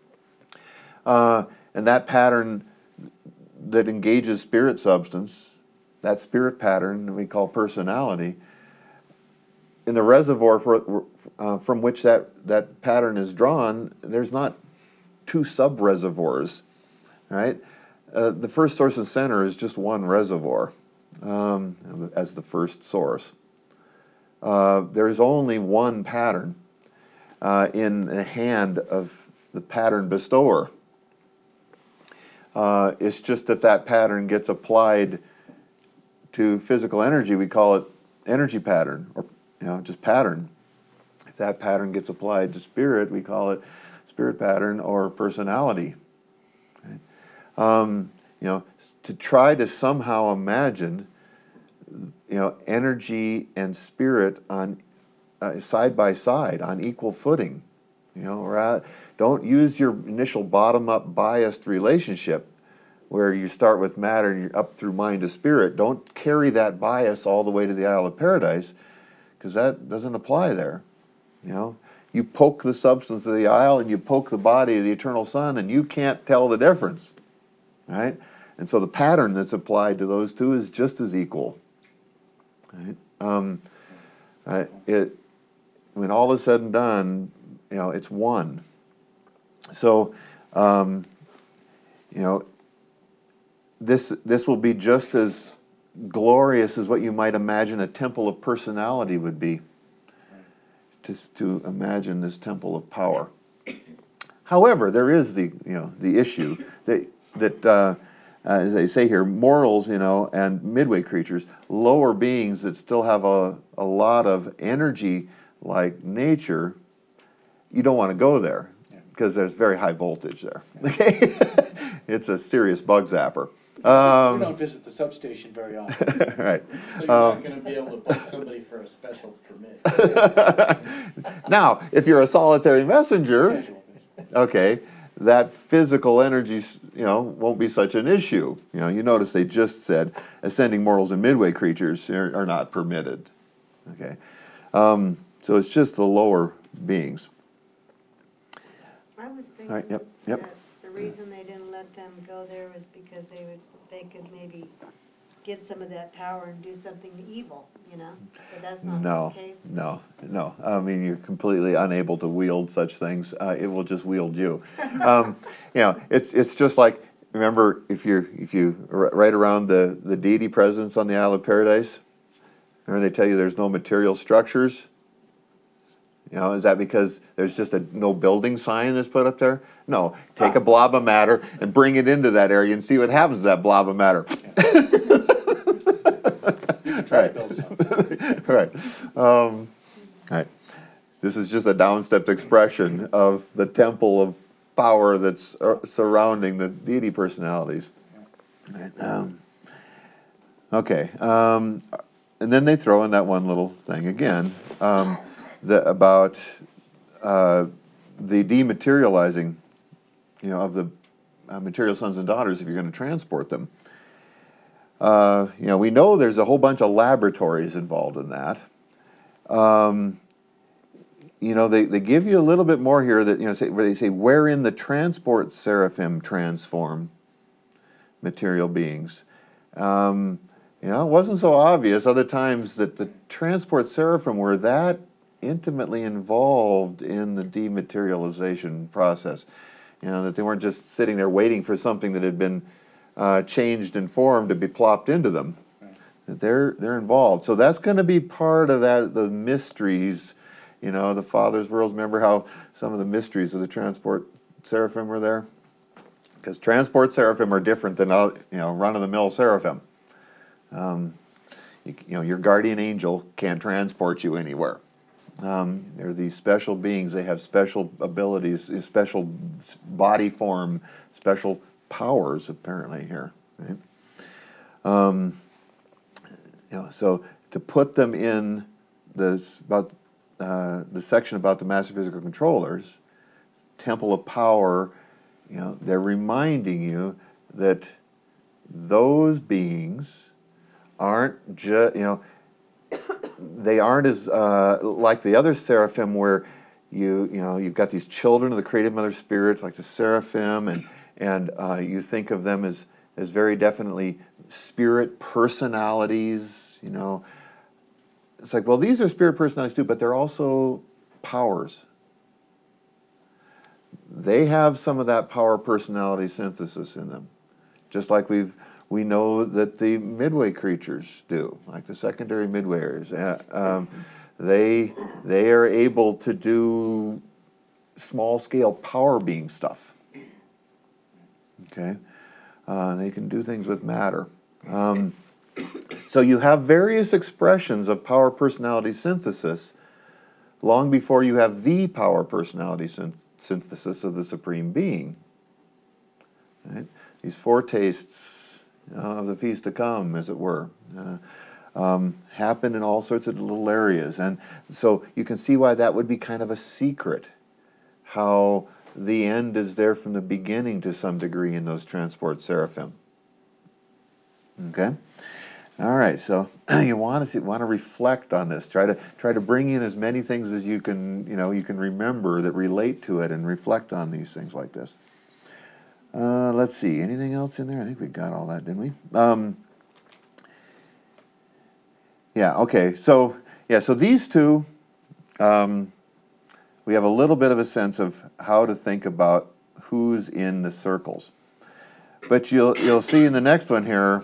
uh, and that pattern that engages spirit substance, that spirit pattern that we call personality, in the reservoir for, uh, from which that, that pattern is drawn, there's not two sub-reservoirs, right? Uh, the first source and center is just one reservoir um, as the first source. Uh, there's only one pattern uh, in the hand of the pattern bestower. Uh, it's just that that pattern gets applied to physical energy. We call it energy pattern, or you know, just pattern. If that pattern gets applied to spirit, we call it spirit pattern or personality. Right? Um, you know, to try to somehow imagine, you know, energy and spirit on uh, side by side on equal footing. You know, or at, don't use your initial bottom-up biased relationship where you start with matter and you're up through mind to spirit. Don't carry that bias all the way to the Isle of Paradise, because that doesn't apply there. You know, you poke the substance of the isle and you poke the body of the eternal Son, and you can't tell the difference, right? And so the pattern that's applied to those two is just as equal, right? Um, uh, it, when all is said and done, you know, it's one. So, um, you know, this this will be just as glorious as what you might imagine a temple of personality would be. To, to imagine this temple of power. However, there is the you know the issue that that uh, uh, as they say here, mortals, you know, and midway creatures, lower beings that still have a a lot of energy like nature. You don't want to go there because there's very high voltage there. Okay, it's a serious bug zapper. We don't visit the substation very often. Right. So you're not gonna be able to book somebody for a special permit. Now, if you're a solitary messenger, Casual visit. okay, that physical energy, you know, won't be such an issue. You know, you notice they just said ascending mortals and midway creatures are, are not permitted. Okay, um, so it's just the lower beings. I was All right, thinking yep, yep. that the reason they didn't let them go there was because they would, they could maybe get some of that power and do something evil, you know? But that's not No, the case. no, no. I mean, you're completely unable to wield such things. Uh, it will just wield you. Um, you know, it's it's just like, remember, if you if you r- right around the the deity presence on the Isle of Paradise, remember they tell you there's no material structures. You know, is that because there's just a no building sign that's put up there? No, take a blob of matter and bring it into that area and see what happens to that blob of matter. You can try to build something. Right. Um, right. This is just a downstepped expression of the temple of power that's uh, surrounding the deity personalities. Right. Um, okay. Um, and then they throw in that one little thing again um, the, about uh, the dematerializing, you know, of the uh, material sons and daughters if you're going to transport them. Uh, you know, we know there's a whole bunch of laboratories involved in that. Um, you know, they, they give you a little bit more here that, you know, say, where they say, wherein the transport seraphim transform material beings. Um, you know, it wasn't so obvious other times that the transport seraphim were that intimately involved in the dematerialization process. You know, that they weren't just sitting there waiting for something that had been uh, changed and formed to be plopped into them. That they're they're involved. So that's going to be part of that, the mysteries, you know, the Father's worlds. Remember how some of the mysteries of the transport seraphim were there? Because transport seraphim are different than, uh, you know, run-of-the-mill seraphim. Um, you, you know, your guardian angel can't transport you anywhere. Um, they're these special beings. They have special abilities, special body form, special powers, apparently, here. Right? Um, you know, so to put them in this, about, uh, the section about the master physical controllers, temple of power, you know, they're reminding you that those beings aren't just, you know, they aren't as uh, like the other seraphim where you you know you've got these children of the creative mother spirits like the seraphim, and and uh, you think of them as as very definitely spirit personalities. You know, it's like, well, these are spirit personalities too, but they're also powers. They have some of that power personality synthesis in them, just like we've we know that the midway creatures do, like the secondary midwayers. Uh, um, they they are able to do small scale power being stuff. Okay, uh, they can do things with matter. Um, so you have various expressions of power personality synthesis long before you have the power personality synth- synthesis of the Supreme Being. Right? These foretastes Uh, of the feast to come, as it were, uh, um, happen in all sorts of little areas. And so you can see why that would be kind of a secret, how the end is there from the beginning to some degree in those transport seraphim. Okay? All right, so you want to want to reflect on this. Try to try to bring in as many things as you can, you know, you can remember that relate to it, and reflect on these things like this. Uh, let's see, anything else in there? I think we got all that, didn't we? Um, yeah. Okay. So yeah. So these two, um, we have a little bit of a sense of how to think about who's in the circles. But you'll you'll see in the next one here.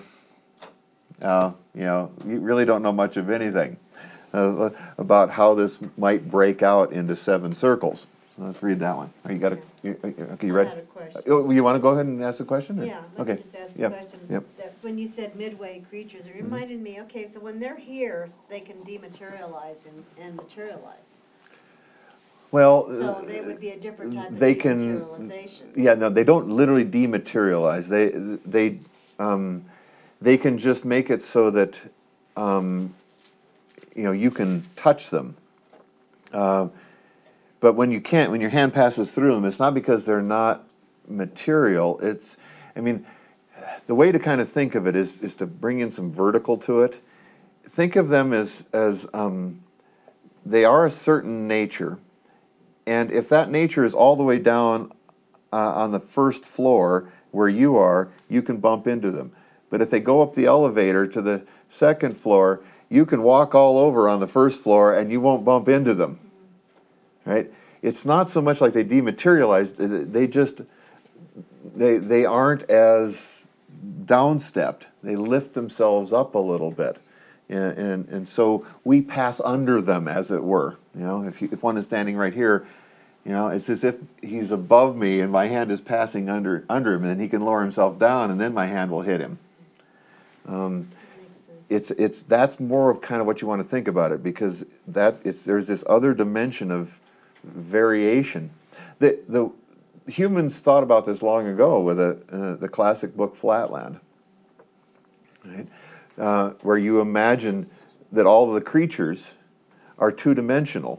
Uh, you know, you really don't know much of anything uh, about how this might break out into seven circles. Let's read that one. Are you got a, you, okay, you I ready? had a question. Oh, you want to go ahead and ask the question? or- Yeah, let me Okay. just ask the Yep. question. Yep. That when you said midway creatures, it reminded me, okay, so when they're here, they can dematerialize and, and materialize. Well, So they would be a different type of they can, dematerialization. yeah, no, they don't literally dematerialize. They, they, um, they can just make it so that, um, you know, you can touch them. Uh, but when you can't, when your hand passes through them, it's not because they're not material. It's, I mean, the way to kind of think of it is is to bring in some vertical to it. Think of them as as um, they are a certain nature, and if that nature is all the way down uh, on the first floor where you are, you can bump into them. But if they go up the elevator to the second floor, you can walk all over on the first floor and you won't bump into them. Right? It's not so much like they dematerialize, they just, they, they aren't as downstepped. They lift themselves up a little bit. And, and, and so we pass under them, as it were. You know, if, you, if one is standing right here, you know, it's as if he's above me and my hand is passing under, under him, and he can lower himself down and then my hand will hit him. Um, it's, it's, that's more of kind of what you want to think about it, because that, it's, there's this other dimension of variation. The, the humans thought about this long ago with a, uh, the classic book Flatland, right? Uh, where you imagine that all of the creatures are two-dimensional,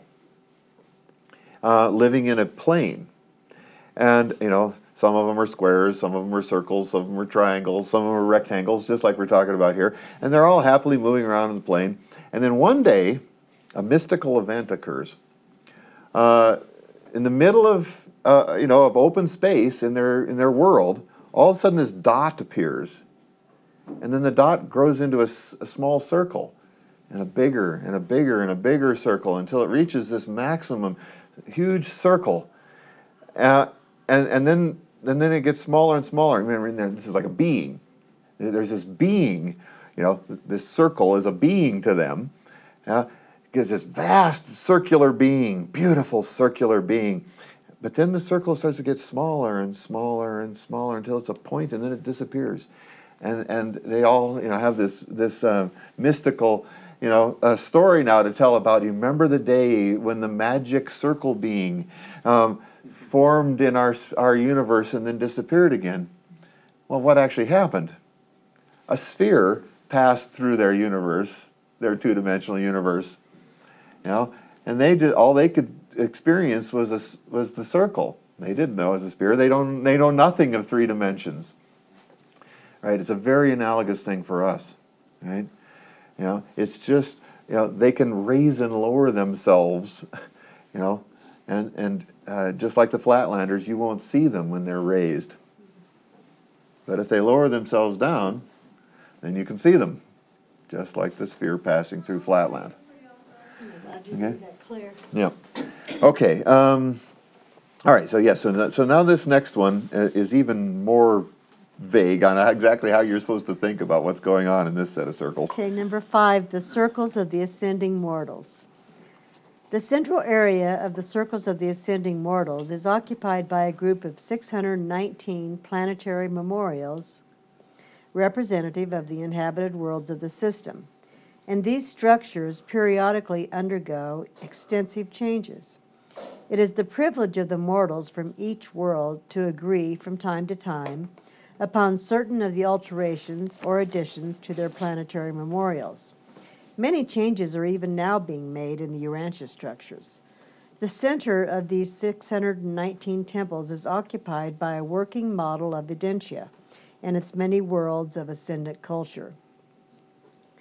uh, living in a plane. And, you know, some of them are squares, some of them are circles, some of them are triangles, some of them are rectangles, just like we're talking about here. And they're all happily moving around in the plane. And then one day, a mystical event occurs. Uh, in the middle of, uh, you know, of open space in their, in their world, all of a sudden this dot appears. And then the dot grows into a, a small circle, and a bigger and a bigger and a bigger circle, until it reaches this maximum huge circle. Uh, and and then, and then it gets smaller and smaller. Remember, this is like a being. There's this being, you know, this circle is a being to them. Uh, it's this vast circular being, beautiful circular being. But then the circle starts to get smaller and smaller and smaller until it's a point, and then it disappears. And and they all, you know, have this this uh, mystical, you know, uh, story now to tell about. You remember the day when the magic circle being um, formed in our our universe and then disappeared again? Well, what actually happened? A sphere passed through their universe, their two-dimensional universe, you know, and they did all they could experience was a, was the circle. They didn't know it was a sphere. They don't they know nothing of three dimensions. Right? It's a very analogous thing for us. Right? You know, it's just, you know, they can raise and lower themselves, you know, and and uh, just like the Flatlanders, you won't see them when they're raised. But if they lower themselves down, then you can see them, just like the sphere passing through Flatland. I'm glad you Okay. made that clear. Yeah. Okay. Um, all right. So yeah. So no- so now this next one uh, is even more vague on exactly how you're supposed to think about what's going on in this set of circles. Okay, number five, the circles of the ascending mortals. The central area of the circles of the ascending mortals is occupied by a group of six hundred nineteen planetary memorials representative of the inhabited worlds of the system, and these structures periodically undergo extensive changes. It is the privilege of the mortals from each world to agree from time to time upon certain of the alterations or additions to their planetary memorials. Many changes are even now being made in the Urantia structures. The center of these six hundred nineteen temples is occupied by a working model of Edentia and its many worlds of ascendant culture.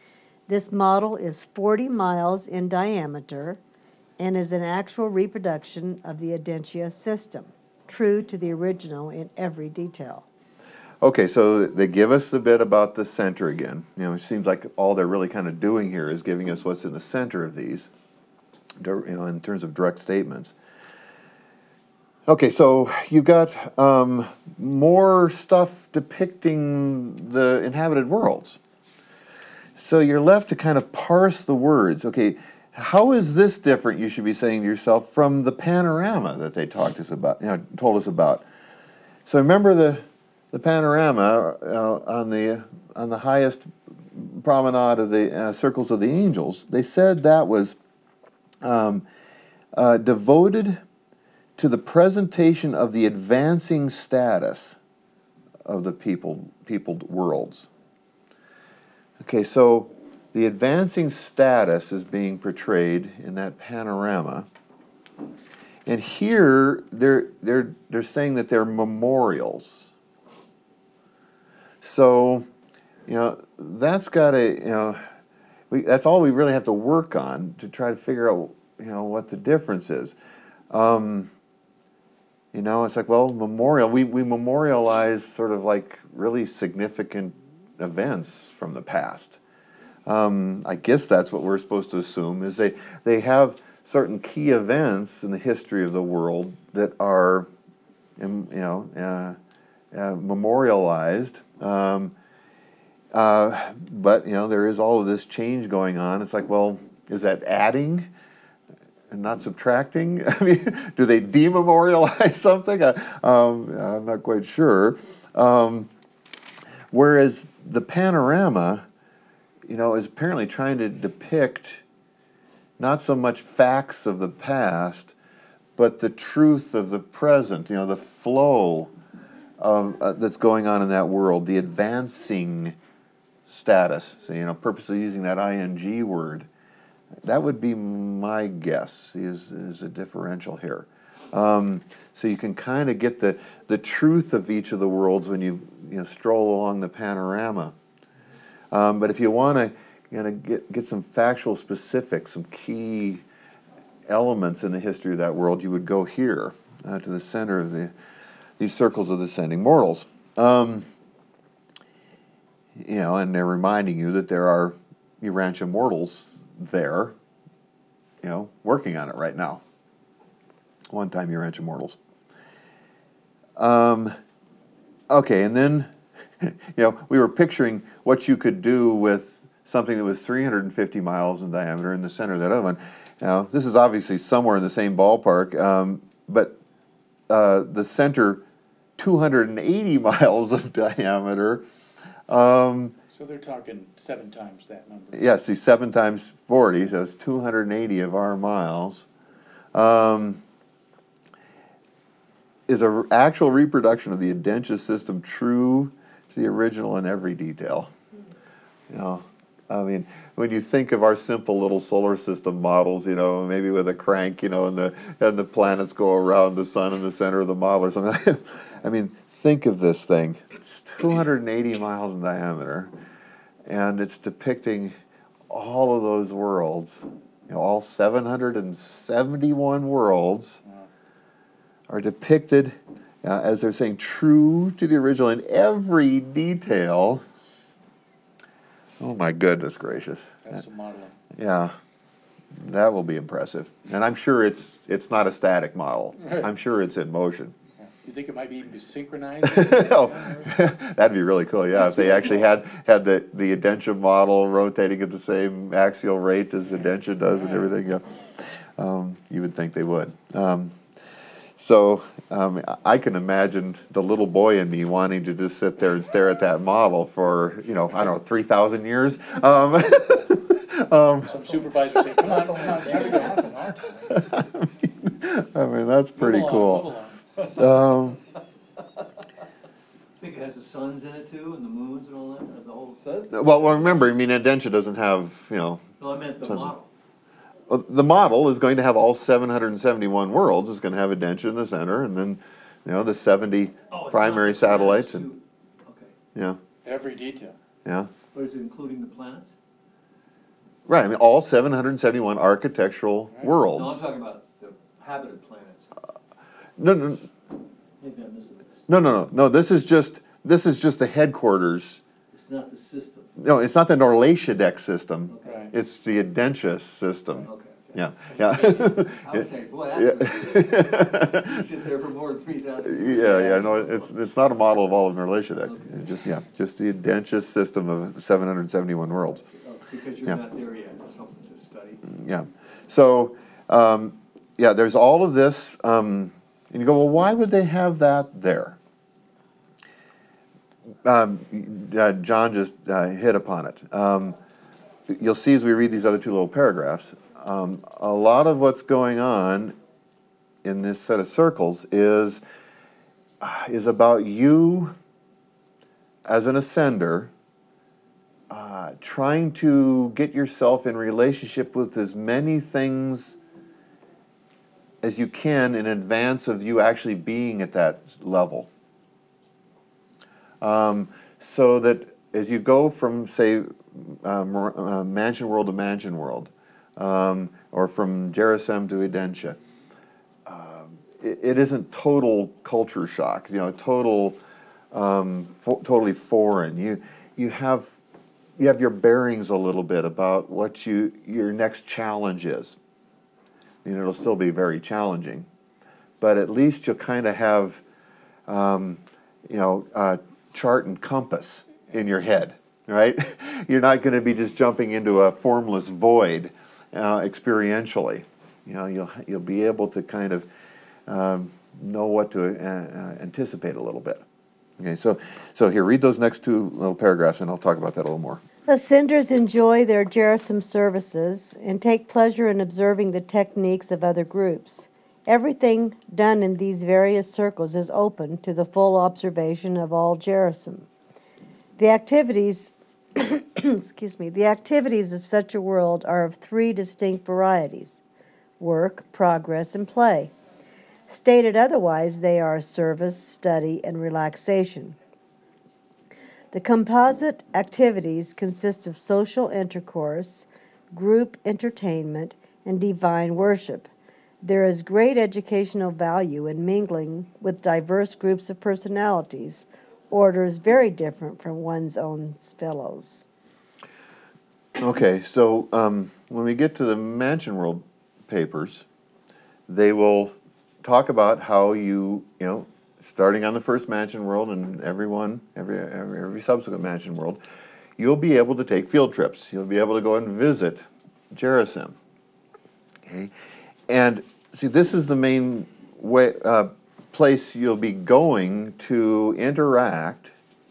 This model is forty miles in diameter and is an actual reproduction of the Adentia system, true to the original in every detail. Okay, so they give us the bit about the center again. You know, it seems like all they're really kind of doing here is giving us what's in the center of these, you know, in terms of direct statements. Okay, so you've got um, more stuff depicting the inhabited worlds. So you're left to kind of parse the words. Okay, how is this different, you should be saying to yourself, from the panorama that they talked us about, you know, told us about. So remember the the panorama uh, on the on the highest promenade of the uh, circles of the angels. They said that was um, uh, devoted to the presentation of the advancing status of the people peopled worlds. Okay, so the advancing status is being portrayed in that panorama. And here they're they're they're saying that they're memorials. So, you know, that's got to, you know, we, that's all we really have to work on to try to figure out, you know, what the difference is. Um, you know, it's like, well, memorial, we, we memorialize sort of like really significant events from the past. Um, I guess that's what we're supposed to assume, is they, they have certain key events in the history of the world that are, you know, uh, uh, memorialized. Um, uh, but, you know, there is all of this change going on. It's like, well, is that adding and not subtracting? I mean, do they dememorialize something? I, um, I'm not quite sure. Um, whereas the panorama, you know, is apparently trying to depict not so much facts of the past, but the truth of the present, you know, the flow of, uh, that's going on in that world, the advancing status. So, you know, purposely using that ing word. That would be my guess, is, is a differential here. Um, so you can kind of get the, the truth of each of the worlds when you, you know, stroll along the panorama. Um, but if you want to, you know, get, get some factual specifics, some key elements in the history of that world, you would go here uh, to the center of the these circles of descending mortals. Um, you know, and they're reminding you that there are Urantia mortals there, you know, working on it right now. One-time Urantia mortals. Um, okay, and then, you know, we were picturing what you could do with something that was three hundred fifty miles in diameter in the center of that other one. Now, this is obviously somewhere in the same ballpark, um, but uh, the center, two hundred eighty miles of diameter. Um, So they're talking seven times that number. yeah, see, seven times forty, so it's two hundred eighty of our miles. Um, is an actual reproduction of the Adentia system true to the original in every detail? You know, I mean, when you think of our simple little solar system models, you know, maybe with a crank, you know, and the and the planets go around the sun in the center of the model or something. I mean, think of this thing. It's two hundred eighty miles in diameter, and it's depicting all of those worlds. You know, all seven hundred seventy-one worlds are depicted, uh, as they're saying, true to the original in every detail. Oh my goodness gracious. That's the modeling. Yeah, that will be impressive. And I'm sure it's it's not a static model. Right. I'm sure it's in motion. Yeah. You think it might be even be synchronized? Oh, that'd be really cool, yeah, if they actually had, had the, the Adentia model rotating at the same axial rate as Adentia does and everything. Yeah. Um, you would think they would. Um, so um, I can imagine the little boy in me wanting to just sit there and stare at that model for, you know, I don't know, three thousand years. Um, um, Some supervisor say, come on, come on, here we go. I mean, that's pretty Move along, cool. move along. Um, I think it has the suns in it too, and the moons and all that, uh, the whole. Says, well, well, remember, I mean, Adentia doesn't have, you know, No, I meant the Suns. model. well, the model is going to have all seven hundred seventy-one worlds. It's going to have Adentia in the center, and then, you know, the seventy Oh, it's not primary the planets satellites. And, too. Okay, yeah, Every detail. yeah. but is it including the planets? Right, I mean, all seven hundred seventy-one architectural No, I'm worlds. talking about the habited planets. No, no, Maybe I'm missing this. no, no, no, no, this is just, this is just the headquarters. It's not the system. No, it's not the Norlatia system, Okay. Right. it's the Adentia system. Okay. okay. Yeah, yeah. I was saying, boy, that's what you sit there for more than three thousand years. Yeah, yeah, no, it's, it's not a model of all of Norlatia, Okay. it's just, yeah, just the Adentia system of seven hundred seventy-one worlds. Oh, because you're Yeah. not there yet, it's something to study. Yeah, so, um, yeah, there's all of this, um, and you go, well, why would they have that there? Um, uh, John just uh, hit upon it. Um, you'll see as we read these other two little paragraphs, um, a lot of what's going on in this set of circles is, uh, is about you as an ascender uh, trying to get yourself in relationship with as many things as you can in advance of you actually being at that level. Um, so that as you go from, say, uh, Mer- uh, Mansion World to Mansion World, um, or from Jerusalem to Adentia, um, it, it isn't total culture shock, you know, total, um, fo- totally foreign. You, you have, you have your bearings a little bit about what you, your next challenge is. You know, it'll still be very challenging, but at least you'll kind of have, um, you know, uh, chart and compass in your head, right? You're not going to be just jumping into a formless void uh, experientially. You know, you'll you'll be able to kind of um, know what to uh, uh, anticipate a little bit. Okay, so so here, read those next two little paragraphs, and I'll talk about that a little more. Ascenders enjoy their Jerusalem services and take pleasure in observing the techniques of other groups. Everything done in these various circles is open to the full observation of all Jerusalem. The activities, excuse me, the activities of such a world are of three distinct varieties: work, progress, and play. Stated otherwise, they are service, study, and relaxation. The composite activities consist of social intercourse, group entertainment, and divine worship. There is great educational value in mingling with diverse groups of personalities, orders very different from one's own fellows. Okay, so um, when we get to the Mansion World papers, they will talk about how you, you know, starting on the first Mansion World and everyone, every, every, every subsequent Mansion World, you'll be able to take field trips. You'll be able to go and visit Jerusalem. Okay, and see, this is the main way, uh, place you'll be going to interact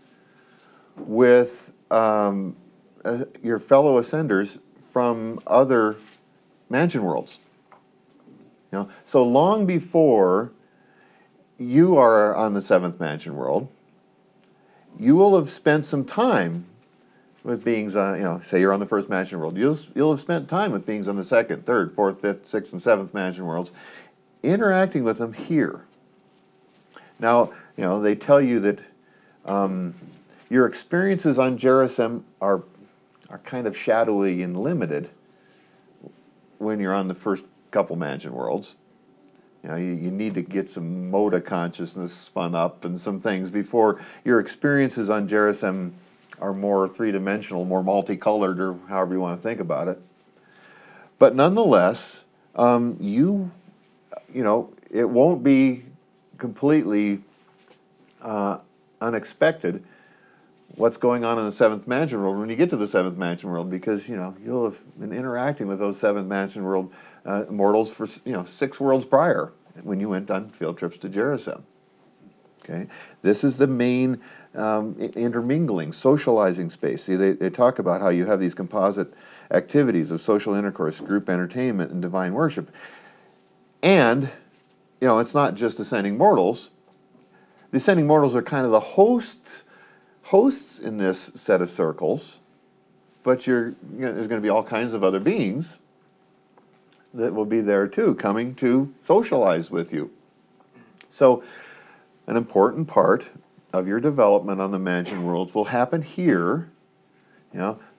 with um, uh, your fellow ascenders from other Mansion Worlds. You know, so long before you are on the seventh Mansion World, you will have spent some time with beings on, you know, say you're on the first Mansion World. You'll, you'll have spent time with beings on the second, third, fourth, fifth, sixth, and seventh Mansion Worlds, interacting with them here. Now, you know, they tell you that um, your experiences on Jerusalem are, are kind of shadowy and limited when you're on the first couple Mansion Worlds. You know, you, you need to get some Moda consciousness spun up and some things before your experiences on Jerusalem are more three-dimensional, more multicolored, or however you want to think about it. But nonetheless, um, you, you know, it won't be completely uh, unexpected what's going on in the seventh Mansion World when you get to the seventh Mansion World, because, you know, you'll have been interacting with those seventh Mansion World uh, mortals for, you know, six worlds prior when you went on field trips to Jerusalem. Okay, this is the main um, intermingling, socializing space. See, they, they talk about how you have these composite activities of social intercourse, group entertainment, and divine worship. And, you know, it's not just ascending mortals. The ascending mortals are kind of the hosts, hosts in this set of circles, but you're, you know, there's going to be all kinds of other beings that will be there too, coming to socialize with you. So, an important part of your development on the Mansion Worlds will happen here. You know,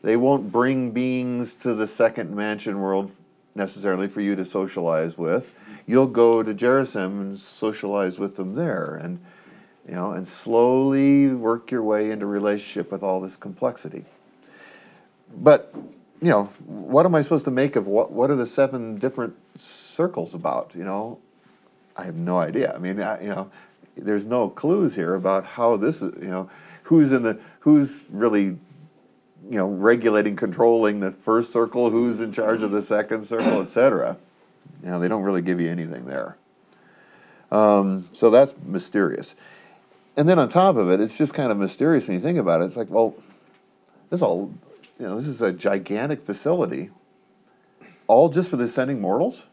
they won't bring beings to the second mansion world necessarily for you to socialize with. You'll go to Gerusim and socialize with them there, and you know, and slowly work your way into relationship with all this complexity. But you know, what am I supposed to make of what? What are the seven different circles about? You know, I have no idea. I mean, I, you know, there's no clues here about how this is. You know, who's in the who's really, you know, regulating, controlling the first circle, who's in charge of the second circle, et cetera. You know, they don't really give you anything there. Um, so that's mysterious. And then on top of it, it's just kind of mysterious when you think about it. It's like, well, this all, you know, this is a gigantic facility, all just for the ascending mortals.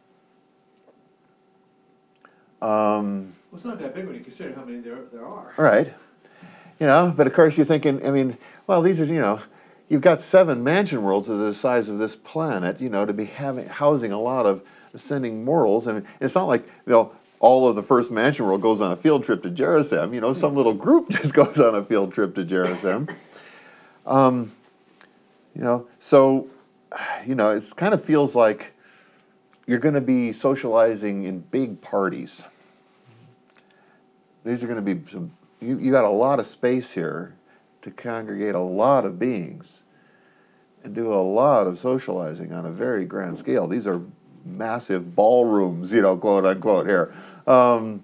Um, Well, it's not that big when you consider how many there, there are. right. You know, but of course you're thinking, I mean, well, these are, you know, you've got seven mansion worlds of the size of this planet, you know, to be having housing a lot of ascending mortals. I mean, it's not like, you know, all of the first mansion world goes on a field trip to Gerusim. You know, some little group just goes on a field trip to Gerusim. Um, you know, so, you know, it kind of feels like you're going to be socializing in big parties. These are going to be some, you, you got a lot of space here to congregate a lot of beings and do a lot of socializing on a very grand scale. These are massive ballrooms, you know, quote unquote here. Um,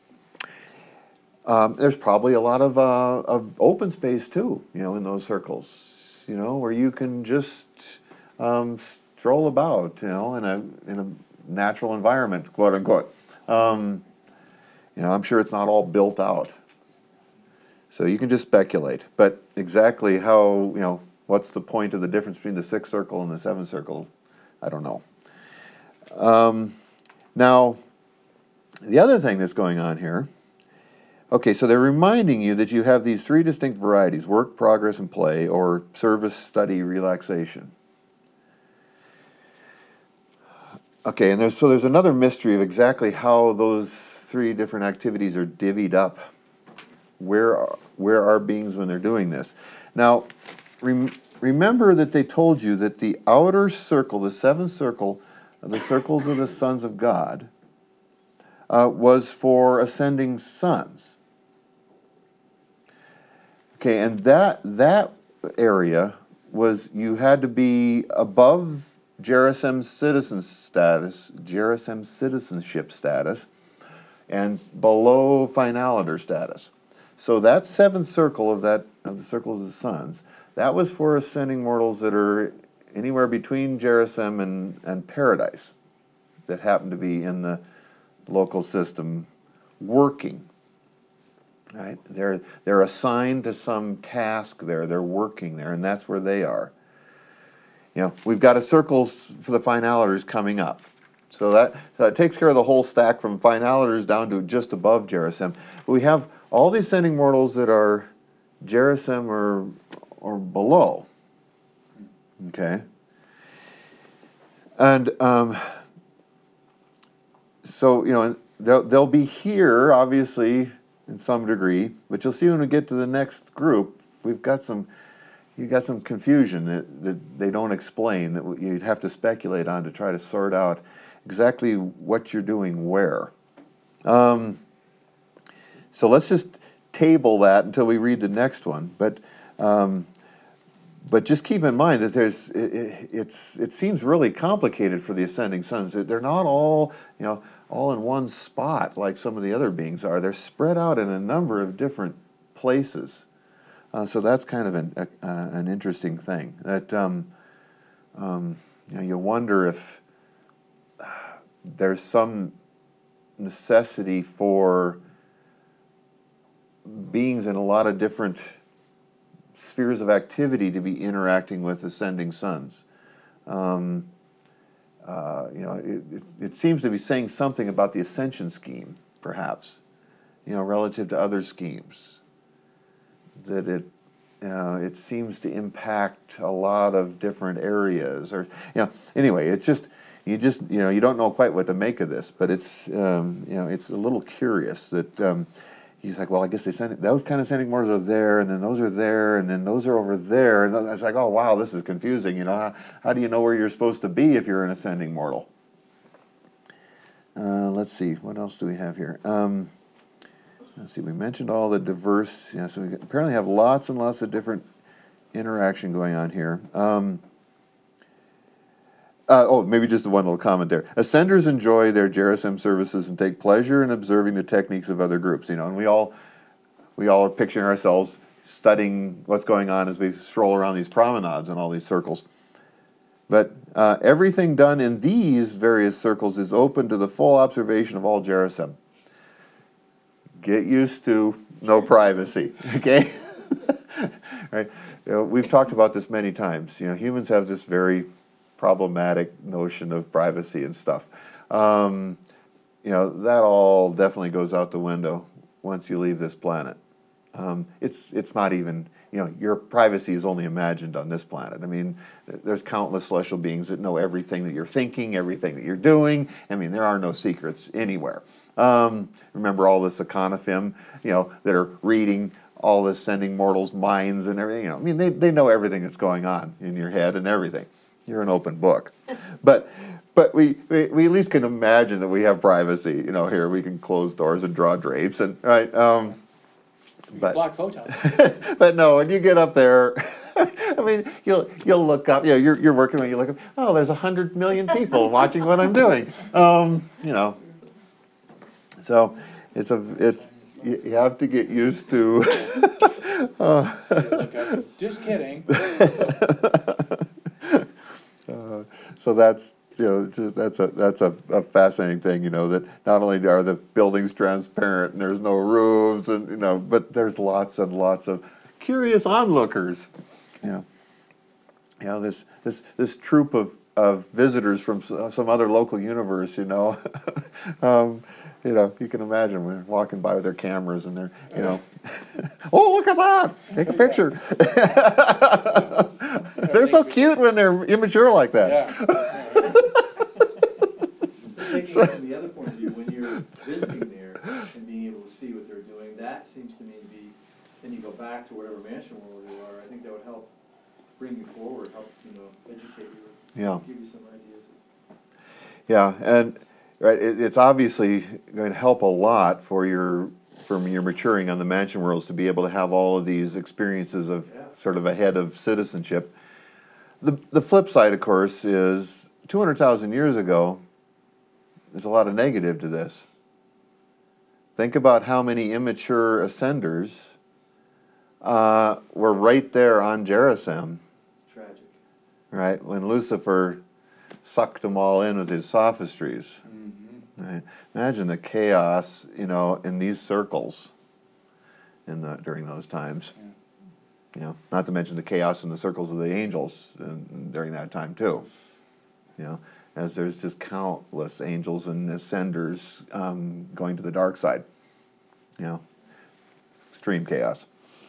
um, there's probably a lot of, uh, of open space too, you know, in those circles, you know, where you can just um, stroll about, you know, in a in a natural environment, quote unquote. Um, you know, I'm sure it's not all built out, so you can just speculate. But exactly how, you know, what's the point of the difference between the sixth circle and the seventh circle? I don't know. Um, now, the other thing that's going on here, okay, so they're reminding you that you have these three distinct varieties: work, progress, and play, or service, study, relaxation. Okay, and there's, so there's another mystery of exactly how those three different activities are divvied up. Where are, where are beings when they're doing this? Now, rem, remember that they told you that the outer circle, the seventh circle, the circles of the sons of God, uh, was for ascending sons. Okay, and that that area was, you had to be above Gerusim citizen status, Gerusim citizenship status, and below finaliter status. So that seventh circle of that of the circles of the sons, that was for ascending mortals that are anywhere between Gerusim and, and Paradise, that happen to be in the local system working. Right? They're they're assigned to some task there. They're working there, and that's where they are. You know, we've got a circles for the finaliters coming up. So that, so that takes care of the whole stack from finaliters down to just above Gerusim. We have all the ascending mortals that are Gerusim or or below. Okay. And um, so, you know, they'll, they'll be here, obviously, in some degree, but you'll see when we get to the next group, we've got some, you've got some confusion that, that they don't explain, that you'd have to speculate on to try to sort out exactly what you're doing where. Um, so let's just table that until we read the next one. But um, but just keep in mind that there's it, it, it's it seems really complicated for the ascending sons. They're not all, you know, all in one spot like some of the other beings are. They're spread out in a number of different places. Uh, so that's kind of an a, uh, an interesting thing. That um, um, you know, you wonder if there's some necessity for beings in a lot of different spheres of activity to be interacting with ascending sons. Um, uh, you know, it, it, it seems to be saying something about the ascension scheme, perhaps, you know, relative to other schemes. That it, uh, it seems to impact a lot of different areas, or you know. Anyway, it's just you just you know you don't know quite what to make of this, but it's um, you know it's a little curious that um, he's like, well, I guess they sent those kind of sending mortals are there, and then those are there, and then those are over there, and it's like, oh wow, this is confusing. You know, how, how do you know where you're supposed to be if you're an ascending mortal? Uh, let's see, what else do we have here? Um, let's see, we mentioned all the diverse. Yeah, so we apparently have lots and lots of different interaction going on here. Um, Uh, oh, maybe just one little comment there. Ascenders enjoy their Jerusem services and take pleasure in observing the techniques of other groups. You know, and we all, we all are picturing ourselves studying what's going on as we stroll around these promenades and all these circles. But uh, everything done in these various circles is open to the full observation of all Jerusem. Get used to no privacy, okay? Right? You know, we've talked about this many times. You know, humans have this very problematic notion of privacy and stuff. Um, you know, that all definitely goes out the window once you leave this planet. Um, it's it's not even, you know, your privacy is only imagined on this planet. I mean, there's countless celestial beings that know everything that you're thinking, everything that you're doing. I mean, there are no secrets anywhere. Um, remember all this Econophim, you know, that are reading all this sending mortals' minds and everything. You know, I mean, they, they know everything that's going on in your head and everything. You're an open book. But but we, we, we at least can imagine that we have privacy. You know, here we can close doors and draw drapes and right. Um, but Block photons. but no, when you get up there, I mean, you'll you'll look up. You know, you're you're working when you look up. Oh, there's a hundred million people watching what I'm doing. Um, you know, so it's a it's you, you have to get used to. uh, Look up. Just kidding. Uh, so that's you know just, that's a that's a, a fascinating thing, you know, that not only are the buildings transparent and there's no roofs and you know, but there's lots and lots of curious onlookers. You know, you know this this this troop of, of visitors from some other local universe. You know, um, you know you can imagine when they're walking by with their cameras and they're you know, oh look at that, take a picture. They're so cute when they're immature like that. Yeah. Taking it from the other point of view, when you're visiting there and being able to see what they're doing, that seems to me to be, then you go back to whatever mansion world you are, I think that would help bring you forward, help, you know, educate you, Yeah. give you some ideas. Yeah, and right, it, it's obviously going to help a lot for your from your maturing on the mansion worlds to be able to have all of these experiences of Yeah. sort of ahead of citizenship. The the flip side, of course, is two hundred thousand years ago. There's a lot of negative to this. Think about how many immature ascenders uh, were right there on Jerusem, It's tragic. right, when Lucifer sucked them all in with his sophistries. Mm-hmm. Right. Imagine the chaos, you know, in these circles in the, during those times. Yeah. You know, not to mention the chaos in the circles of the angels in, during that time too. You know, as there's just countless angels and ascenders um, going to the dark side. You know, extreme chaos.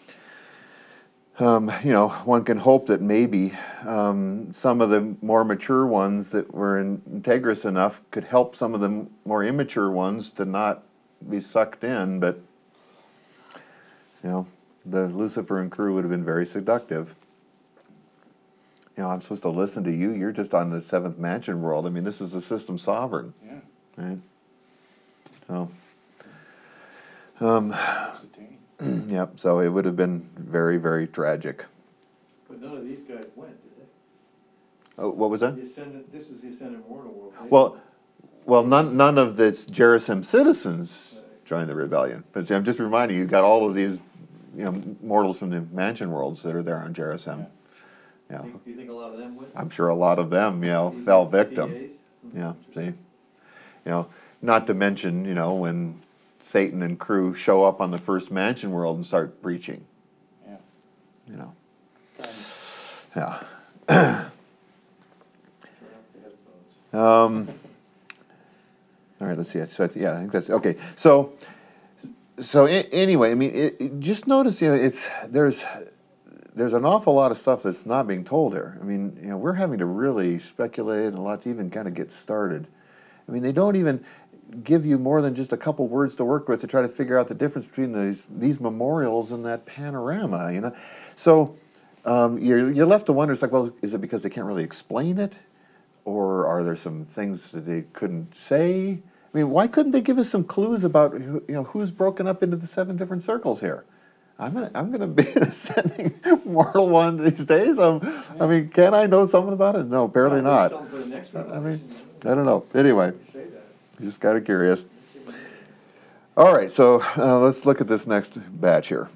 Um, you know, one can hope that maybe um, some of the more mature ones that were in, integrous enough could help some of the more immature ones to not be sucked in, but, you know, the Lucifer and crew would have been very seductive. You know, I'm supposed to listen to you, you're just on the seventh mansion world. I mean, this is the system sovereign, Yeah. right? So, um, Entertaining. yep, so it would have been very, very tragic. But none of these guys went, did they? Oh, what was that? The Ascendant, this is the Ascendant Mortal World. They- Well, well, none none of the Jerusem citizens joined the rebellion. But see, I'm just reminding you, you got all of these, you know, mortals from the mansion worlds that are there on Jerusem. Yeah, Think- Do you think a lot of them went? I'm sure a lot of them, you know, fell victim. P As? Yeah, see, Interesting. you know, not to mention, you know, when Satan and crew show up on the first mansion world and start preaching. Yeah. You know, Um, yeah. Turn off the headphones. Um, all right, let's see. So that's, yeah, I think that's okay. So, so a- anyway, I mean, it, it- just notice, you know, it's there's there's an awful lot of stuff that's not being told here. I mean, you know, we're having to really speculate and a lot to even kind of get started. I mean, they don't even, give you more than just a couple words to work with to try to figure out the difference between these these memorials and that panorama, you know. So um, you're you're left to wonder. It's like, well, is it because they can't really explain it, or are there some things that they couldn't say? I mean, why couldn't they give us some clues about who, you know, who's broken up into the seven different circles here? I'm gonna I'm gonna be an ascending mortal one of these days. Um, I mean, can I know something about it? No, apparently Well, there's not. something for the next I mean, revelation. I don't know. Anyway, Say that. just kind of curious. All right, so uh, let's look at this next batch here.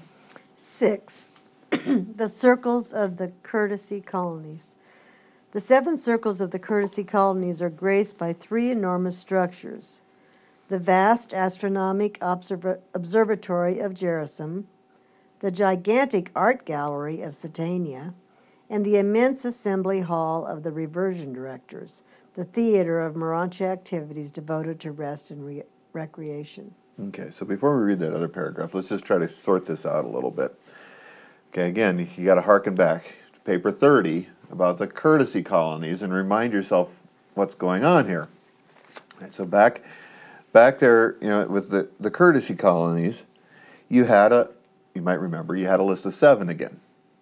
Six, the circles of the courtesy colonies. The seven circles of the courtesy colonies are graced by three enormous structures: the vast astronomic observa- observatory of Gerusalem, the gigantic art gallery of Satania, and the immense assembly hall of the reversion directors, the theater of Morancha activities devoted to rest and re- recreation. Okay, so before we read that other paragraph, let's just try to sort this out a little bit. Okay, again, you got to harken back to paper thirty about the courtesy colonies and remind yourself what's going on here. All right, so back, back there, you know, with the, the courtesy colonies, you had a, you might remember, you had a list of seven again.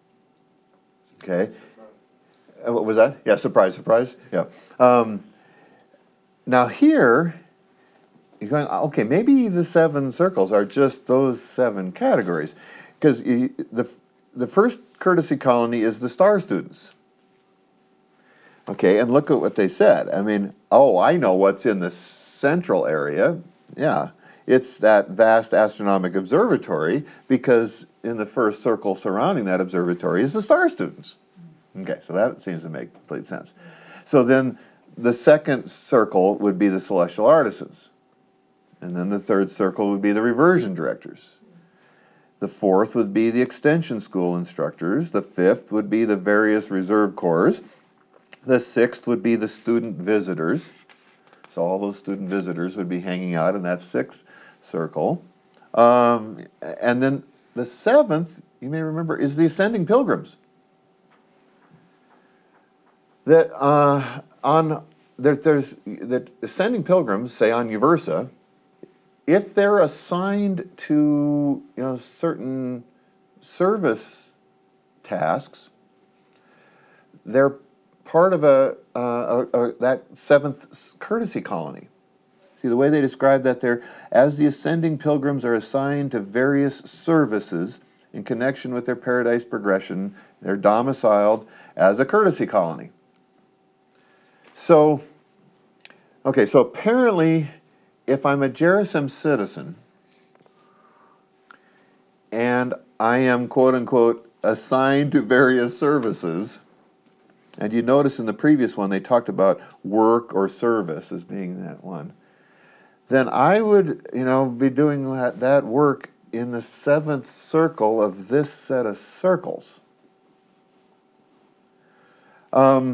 Okay, Uh, what was that? Yeah, surprise, surprise. Yeah. Um, now here, you're going, okay, maybe the seven circles are just those seven categories, because the the first courtesy colony is the star students. Okay, and look at what they said. I mean, oh, I know what's in the central area. Yeah, it's that vast astronomic observatory, because in the first circle surrounding that observatory is the star students. Okay, so that seems to make complete sense. So then the second circle would be the celestial artisans. And then the third circle would be the reversion directors. The fourth would be the extension school instructors. The fifth would be the various reserve corps. The sixth would be the student visitors. So all those student visitors would be hanging out in that sixth circle. Um, and then the seventh, you may remember, is the ascending pilgrims. That uh, on there, there's that ascending pilgrims, say on Uversa, if they're assigned to, you know, certain service tasks, they're part of a, uh, a, a that seventh courtesy colony. See, the way they describe that there, as the ascending pilgrims are assigned to various services in connection with their paradise progression, they're domiciled as a courtesy colony. So, okay, so apparently, if I'm a Gerusalem citizen and I am, quote unquote, assigned to various services, and you notice in the previous one they talked about work or service as being that one, then I would, you know, be doing that, that work in the seventh circle of this set of circles. Um,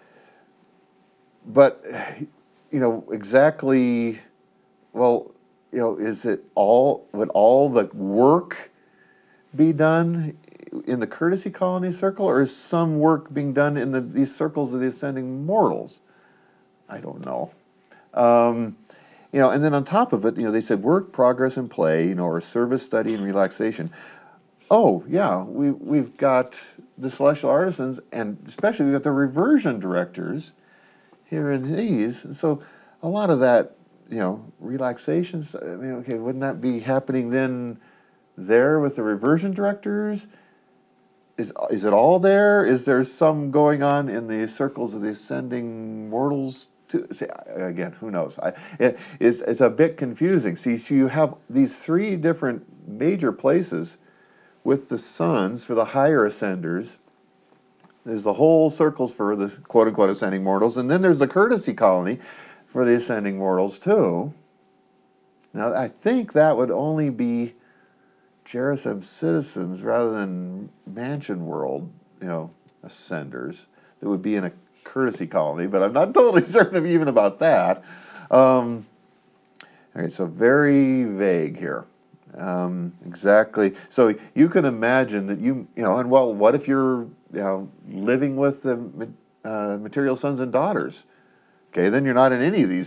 but, you know, exactly... Well, you know, is it all, would all the work be done in the courtesy colony circle, or is some work being done in the, these circles of the ascending mortals? I don't know. Um, you know, and then on top of it, you know, they said work, progress, and play, you know, or service, study, and relaxation. Oh, yeah, we, we've got the celestial artisans, and especially we've got the reversion directors here in these. And so a lot of that, you know, relaxations, I mean, okay, wouldn't that be happening then there with the reversion directors? Is, is it all there? Is there some going on in the circles of the ascending mortals too? See, again, who knows? I, it, it's, it's a bit confusing. See, so you have these three different major places with the suns for the higher ascenders. There's the whole circles for the quote-unquote ascending mortals, and then there's the courtesy colony for the ascending mortals too. Now, I think that would only be Gerusalem citizens rather than mansion world, you know, ascenders that would be in a courtesy colony, but I'm not totally certain of even about that. Um, all right, so very vague here. Um, exactly. So you can imagine that you, you know, and well, what if you're, you know, living with the uh, material sons and daughters? Okay, then you're not in any of these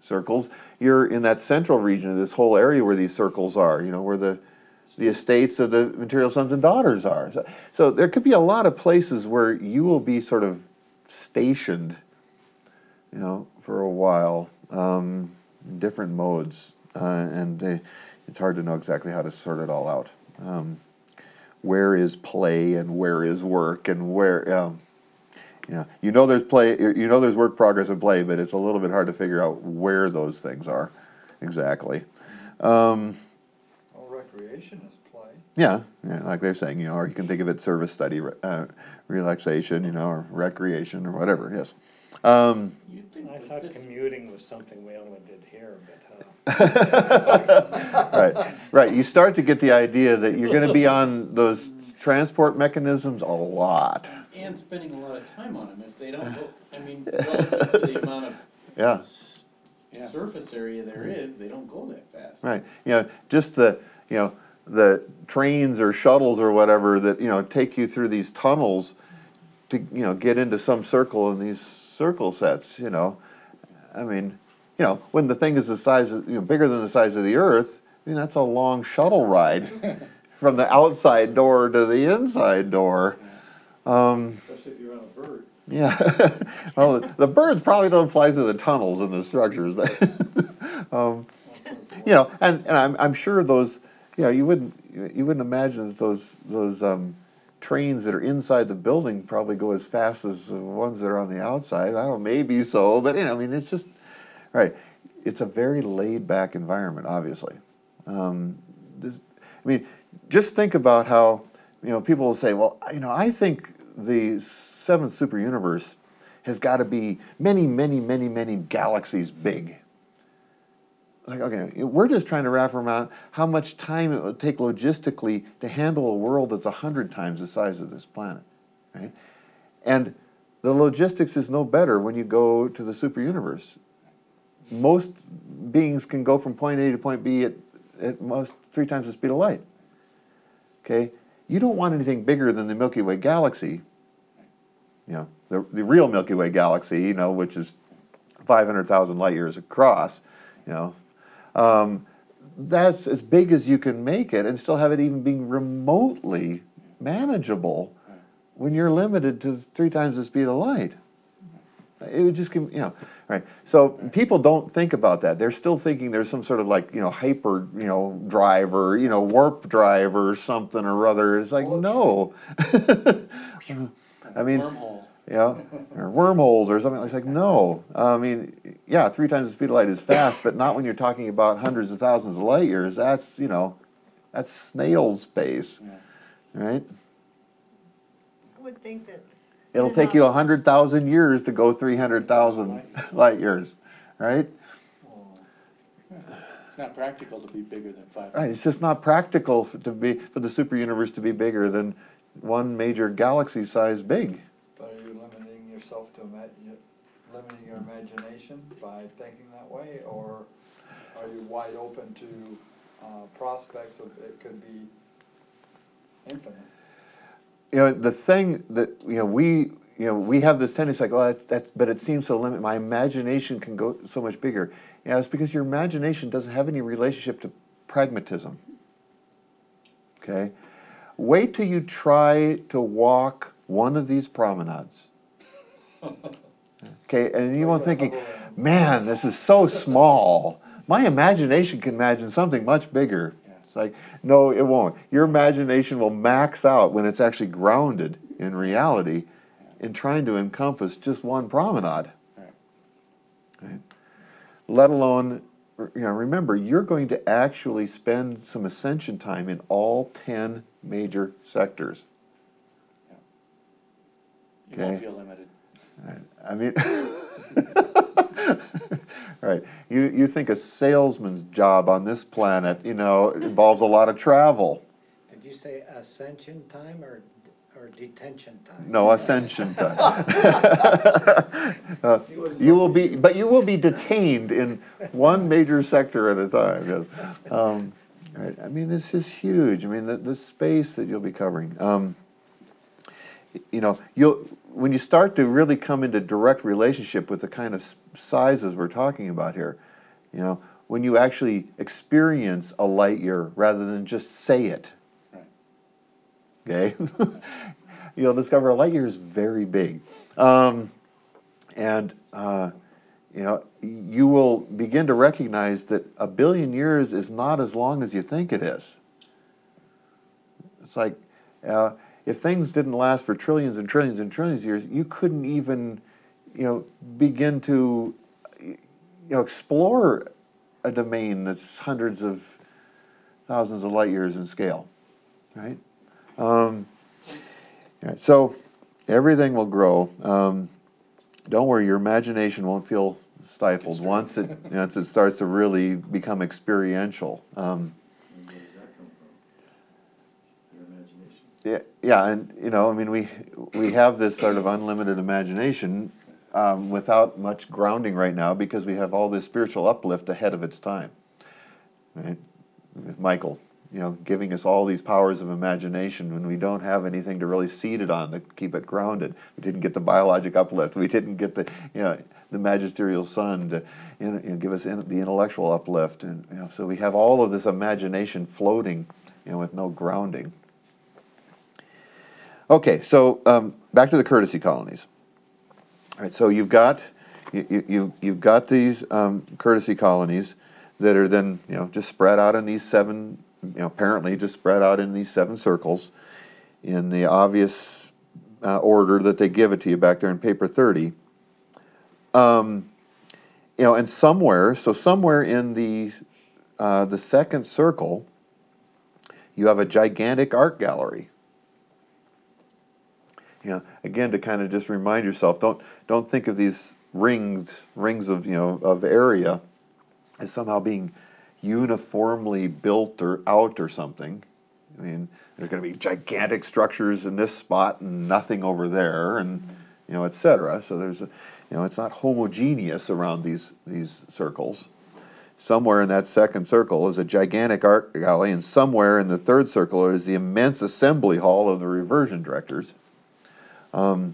circles. You're in that central region of this whole area where these circles are, you know, where the the estates of the material sons and daughters are. So, so there could be a lot of places where you will be sort of stationed, you know, for a while, um, in different modes, uh, and they, it's hard to know exactly how to sort it all out. Um, where is play and where is work and where, um, you know, you know there's play, you know there's work, progress, and play, but it's a little bit hard to figure out where those things are exactly. Um, Well, recreation is play. Yeah, yeah, like they're saying, you know, or you can think of it service study, uh, relaxation, you know, or recreation or whatever. Yes. Um, You'd think I that thought this- commuting was something we only did here, but, uh, right, right. You start to get the idea that you're going to be on those transport mechanisms a lot. And spending a lot of time on them if they don't go, I mean, relative to the amount of Yeah. s- surface area there is, they don't go that fast. Right. You know, just the, you know, the trains or shuttles or whatever that, you know, take you through these tunnels to, you know, get into some circle in these circle sets, you know. I mean, you know, when the thing is the size of, you know, bigger than the size of the Earth, I mean, that's a long shuttle ride from the outside door to the inside door. Um, Especially if you're on a bird. yeah. Well, the birds probably don't fly through the tunnels and the structures. But um, you know, and, and I'm, I'm sure those, you know, you wouldn't, you wouldn't imagine that those, those um, trains that are inside the building probably go as fast as the ones that are on the outside. I don't know, maybe so, but, you know, I mean, it's just, right. It's a very laid back environment, obviously. Um, this, I mean, just think about how, you know, people will say, well, you know, I think the seventh super universe has got to be many, many, many, many galaxies big. Like, okay, we're just trying to wrap around how much time it would take logistically to handle a world that's a hundred times the size of this planet, right? And the logistics is no better when you go to the super universe. Most beings can go from point A to point B at, at most three times the speed of light. Okay? You don't want anything bigger than the Milky Way galaxy, you know, the, the real Milky Way galaxy, you know, which is five hundred thousand light years across, you know. Um, that's as big as you can make it and still have it even being remotely manageable when you're limited to three times the speed of light. It would just, you know, right. So people don't think about that. They're still thinking there's some sort of like, you know, hyper, you know, drive or, you know, warp drive or something or other. It's like, no. I mean, Wormhole. yeah, or wormholes or something. It's like, no. I mean, yeah, three times the speed of light is fast, but not when you're talking about hundreds of thousands of light years. That's, you know, that's snail space, right? I would think that. It'll take you a hundred thousand years to go three hundred thousand light years, right? It's not practical to be bigger than five. Right. It's just not practical for, to be for the super universe to be bigger than one major galaxy size big. But are you limiting yourself to ima- you- limiting your imagination by thinking that way, or are you wide open to uh, prospects of it could be infinite? You know, the thing that, you know, we, you know, we have this tendency like, oh, that's, that's, but it seems so limited. My imagination can go so much bigger. Yeah, it's because your imagination doesn't have any relationship to pragmatism. Okay? Wait till you try to walk one of these promenades. Okay, and you won't thinking, man, this is so small. My imagination can imagine something much bigger. It's like, no, it won't. Your imagination will max out when it's actually grounded in reality in trying to encompass just one promenade. Right? Let alone, you know, remember, you're going to actually spend some ascension time in all ten major sectors. You won't Okay. feel limited. I mean, right. You, you think a salesman's job on this planet, you know, involves a lot of travel. did you say ascension time or, or detention time? No, ascension time. Uh, you will be, but you will be detained in one major sector at a time. Yes. Um, right. I mean, this is huge. I mean, the, the space that you'll be covering. Um, you know, you'll when you start to really come into direct relationship with the kind of s- sizes we're talking about here, You know, when you actually experience a light year rather than just say it. Right. Okay? You'll discover a light year is very big. Um, and, uh, you know, you will begin to recognize that a billion years is not as long as you think it is. It's like, uh, if things didn't last for trillions and trillions and trillions of years, you couldn't even, you know, begin to, you know, explore a domain that's hundreds of thousands of light years in scale, right? Um, yeah, so everything will grow. Um, don't worry, your imagination won't feel stifled once it once it starts to really become experiential. Um, And where does that come from? Your imagination. Yeah, yeah, and you know, I mean, we we have this sort of unlimited imagination um, without much grounding right now because we have all this spiritual uplift ahead of its time. Right? With Michael, you know, giving us all these powers of imagination when we don't have anything to really seed it on to keep it grounded. We didn't get the biologic uplift. We didn't get the, you know, the magisterial sun to, you know, you know, give us in, the intellectual uplift, and you know, so we have all of this imagination floating, you know, with no grounding. Okay, so um, back to the courtesy colonies. All right, so you've got you, you you've got these um, courtesy colonies that are then, you know, just spread out in these seven, you know, apparently just spread out in these seven circles in the obvious uh, order that they give it to you back there in paper thirty. Um, you know, and somewhere, so somewhere in the uh, the second circle, you have a gigantic art gallery. You know, again, to kind of just remind yourself, don't don't think of these rings rings of, you know, of area as somehow being uniformly built or out or something. I mean, there's going to be gigantic structures in this spot and nothing over there, and you know, et cetera. So there's, a, you know, it's not homogeneous around these these circles. Somewhere in that second circle is a gigantic art gallery, and somewhere in the third circle is the immense assembly hall of the reversion directors. Um,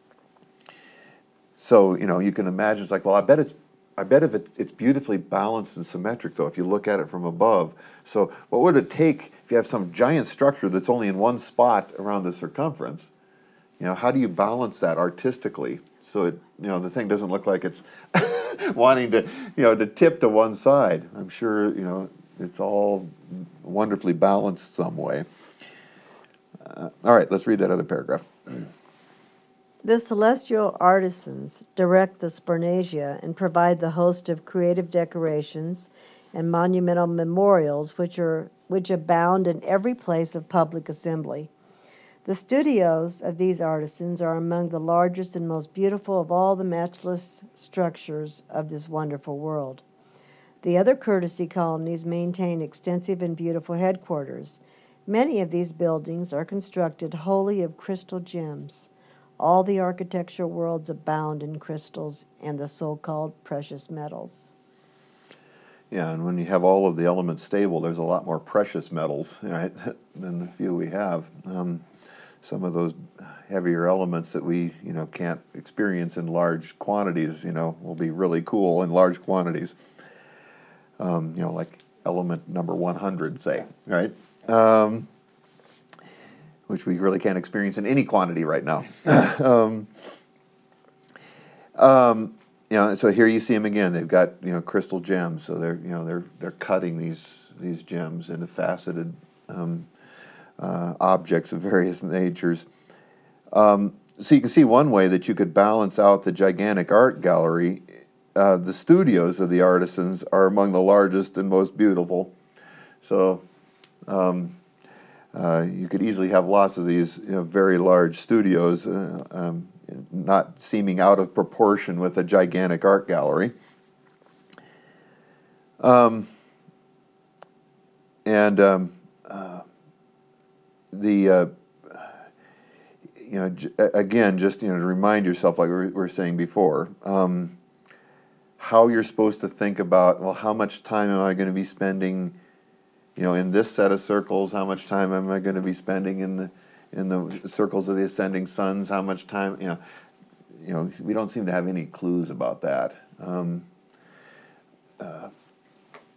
so, you know, you can imagine, it's like, well, I bet it's, I bet if it, it's beautifully balanced and symmetric, though, if you look at it from above. So what would it take if you have some giant structure that's only in one spot around the circumference? You know, how do you balance that artistically so it, you know, the thing doesn't look like it's wanting to, you know, to tip to one side? I'm sure, you know, it's all wonderfully balanced some way. Uh, all right, let's read that other paragraph. The celestial artisans direct the spernasia and provide the host of creative decorations and monumental memorials which are which abound in every place of public assembly. The studios of these artisans are among the largest and most beautiful of all the matchless structures of this wonderful world. The other courtesy colonies maintain extensive and beautiful headquarters. Many of these buildings are constructed wholly of crystal gems. All the architectural worlds abound in crystals and the so-called precious metals. Yeah, and when you have all of the elements stable, there's a lot more precious metals, right, than the few we have. Um, some of those heavier elements that we, you know, can't experience in large quantities, you know, will be really cool in large quantities. Um, you know, like element number one hundred, say, right? Um, which we really can't experience in any quantity right now. um, um, you know, so here you see them again. They've got, you know, crystal gems. So they're, you know, they're they're cutting these these gems into faceted um, uh, objects of various natures. Um, so you can see one way that you could balance out the gigantic art gallery. Uh, the studios of the artisans are among the largest and most beautiful. So. Um, Uh, you could easily have lots of these, you know, very large studios, uh, um, not seeming out of proportion with a gigantic art gallery. Um, and um, uh, the, uh, you know, j- again, just, you know, to remind yourself, like we were saying before, um, how you're supposed to think about, well, how much time am I going to be spending, you know, in this set of circles? How much time am I going to be spending in the in the circles of the ascending suns? How much time, you know, you know, we don't seem to have any clues about that. Um, uh,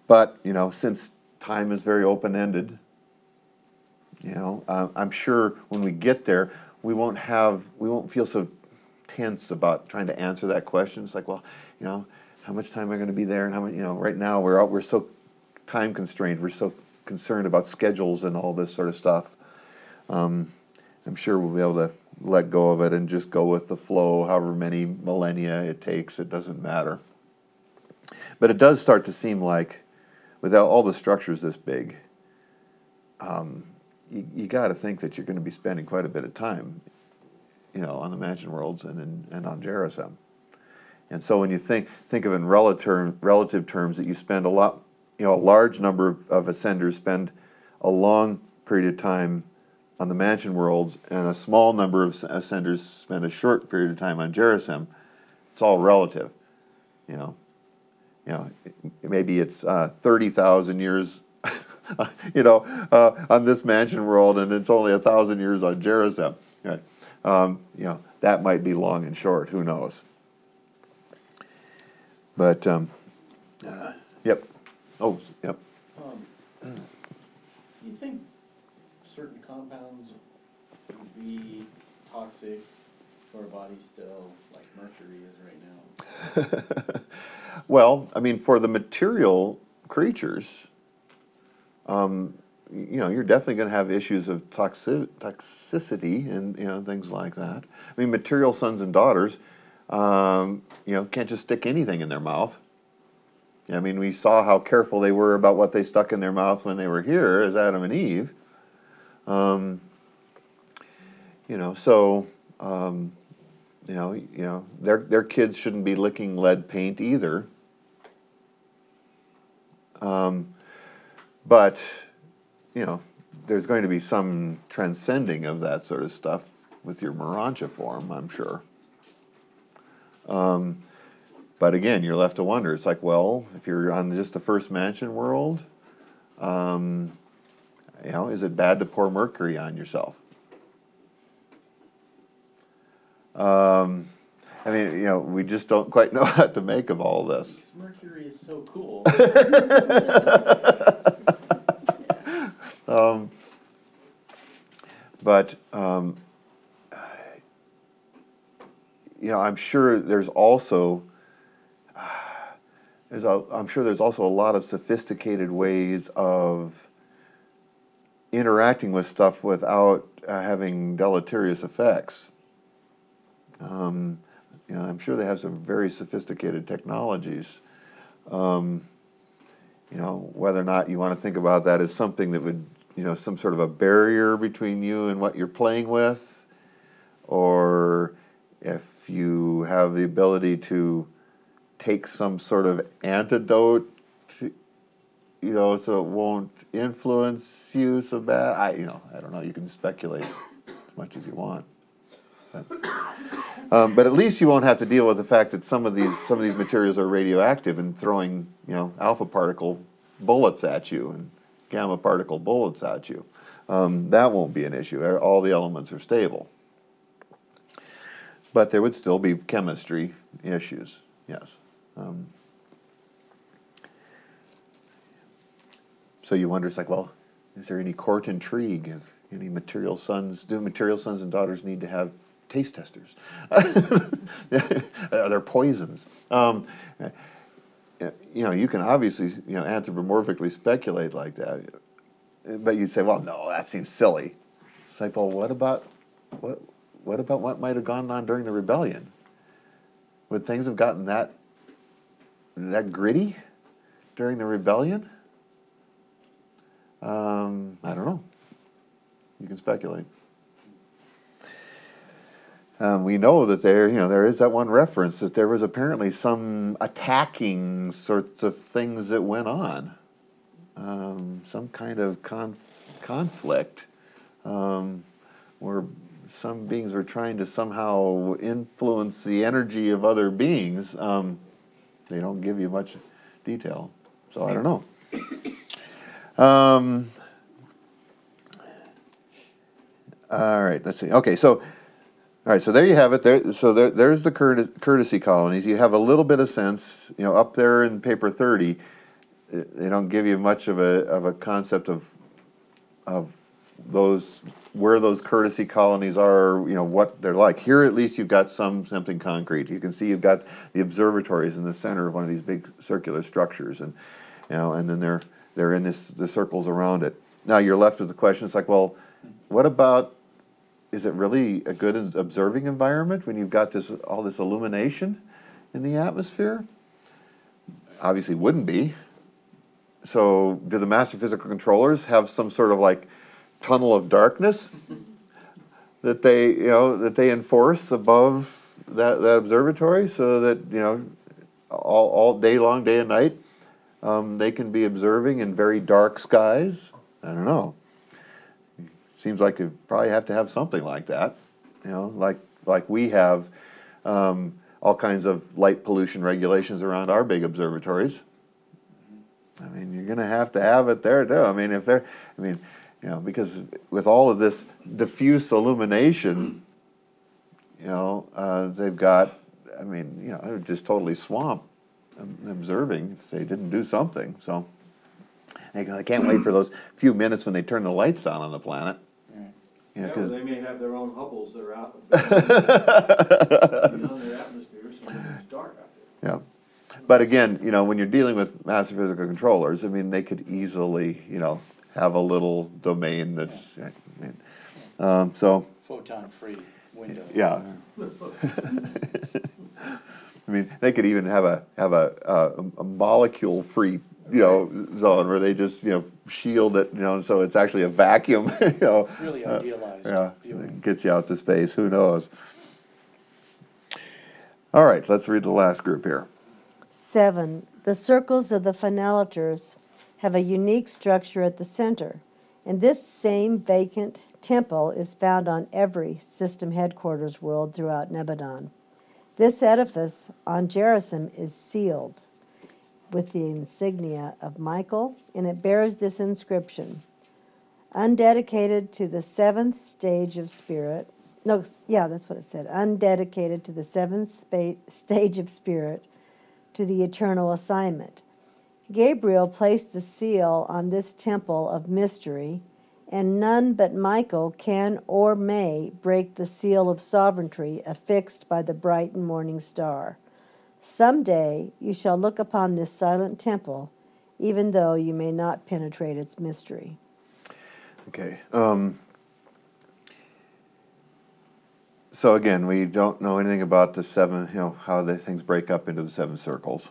but, you know, since time is very open-ended, you know, uh, I'm sure when we get there, we won't have, we won't feel so tense about trying to answer that question. It's like, well, you know, how much time am I going to be there, and how much, you know, right now we're out, we're so time constrained, we're so concerned about schedules and all this sort of stuff. Um, I'm sure we'll be able to let go of it and just go with the flow, however many millennia it takes, it doesn't matter. But it does start to seem like, without all the structures this big, um, you, you got to think that you're going to be spending quite a bit of time, you know, on the Mansion Worlds and in, and on Jarosum. And so when you think think of in relative relative terms that you spend a lot, you know, a large number of, of ascenders spend a long period of time on the Mansion Worlds, and a small number of ascenders spend a short period of time on Jarosum. It's all relative, you know. You know, maybe it's uh, thirty thousand years, you know, uh, on this Mansion World, and it's only a thousand years on Jarosum. Right? Um, you know, that might be long and short. Who knows? But um, uh, yep. Oh, yep. Um, do you think certain compounds would be toxic for our body still, like mercury is right now? Well, I mean, for the material creatures, um, you know, you're definitely going to have issues of toxi- toxicity and, you know, things like that. I mean, material sons and daughters, um, you know, can't just stick anything in their mouth. I mean, we saw how careful they were about what they stuck in their mouth when they were here as Adam and Eve. Um, you know, so, um, you know, you know, their their kids shouldn't be licking lead paint either. Um, but, you know, there's going to be some transcending of that sort of stuff with your Morontia form, I'm sure. Um, but again, you're left to wonder. It's like, well, if you're on just the first Mansion World, um, you know, is it bad to pour mercury on yourself? Um, I mean, you know, we just don't quite know what to make of all this. Because mercury is so cool. Um, but, um, you know, I'm sure there's also, uh, there's a, I'm sure there's also a lot of sophisticated ways of interacting with stuff without uh, having deleterious effects. Um, you know, I'm sure they have some very sophisticated technologies. Um, you know, whether or not you want to think about that as something that would, you know, some sort of a barrier between you and what you're playing with, or if you have the ability to take some sort of antidote, to, you know, so it won't influence you so bad. I, you know, I don't know. You can speculate as much as you want. But, um, but at least you won't have to deal with the fact that some of these some of these materials are radioactive and throwing, you know, alpha particle bullets at you and gamma particle bullets at you. Um, that won't be an issue. All the elements are stable. But there would still be chemistry issues, yes. Um, so you wonder, it's like, well, is there any court intrigue? If any material sons, do material sons and daughters need to have taste testers? Are there poisons? Um, you know, you can obviously, you know, anthropomorphically speculate like that, but you say, well, no, that seems silly. It's like, well, what about what? What about what might have gone on during the rebellion? Would things have gotten that that gritty during the rebellion? Um, I don't know. You can speculate. Um, we know that there, you know, there is that one reference that there was apparently some attacking sorts of things that went on, um, some kind of conf- conflict, um, where some beings were trying to somehow influence the energy of other beings. Um, they don't give you much detail, so I don't know. Um, all right, let's see. Okay, so. All right, so there you have it. There, so there, there's the courtesy colonies. You have a little bit of sense, you know, up there in paper thirty. they don't give you much of a of a concept of of those where those courtesy colonies are, you know, what they're like. Here at least you've got some something concrete. You can see you've got the observatories in the center of one of these big circular structures, and you know, and then they're they're in this the circles around it. Now you're left with the question. It's like, well, what about? Is it really a good observing environment when you've got this all this illumination in the atmosphere? Obviously, wouldn't be. So, do the master physical controllers have some sort of like tunnel of darkness that they, you know, that they enforce above that, that observatory, so that you know, all, all day long, day and night, um, they can be observing in very dark skies? I don't know. Seems like you probably have to have something like that, you know, like like we have um, all kinds of light pollution regulations around our big observatories. I mean, you're going to have to have it there too. I mean, if they're, I mean, you know, because with all of this diffuse illumination, you know, uh, they've got, I mean, you know, it would just totally swamp observing if they didn't do something. So they, I can't wait for those few minutes when they turn the lights down on the planet. Yeah, Yeah, well, 'cause- they may have their own Hubbles that are out beyond their atmosphere, so it's dark out there. yeah. But again, you know, when you're dealing with master physical controllers, I mean, they could easily, you know, have a little domain that's, I mean, um, so, Photon-free window. yeah. I mean, they could even have a have a a, a molecule-free, you know, zone where they just, you know, shield it, you know, so it's actually a vacuum, you know. Really uh, idealized yeah, viewing. gets you out to space. Who knows? All right, let's read the last group here. Seven, the circles of the phonalators have a unique structure at the center, and this same vacant temple is found on every system headquarters world throughout Nebadon. This edifice on Gerusim is sealed with the insignia of Michael, and it bears this inscription: undedicated to the seventh stage of spirit. No, yeah, that's what it said. Undedicated to the seventh spa- stage of spirit, to the eternal assignment. Gabriel placed the seal on this temple of mystery, and none but Michael can or may break the seal of sovereignty affixed by the bright and morning star. Someday you shall look upon this silent temple, even though you may not penetrate its mystery. Okay. Um, so again, we don't know anything about the seven, you know, how the things break up into the seven circles.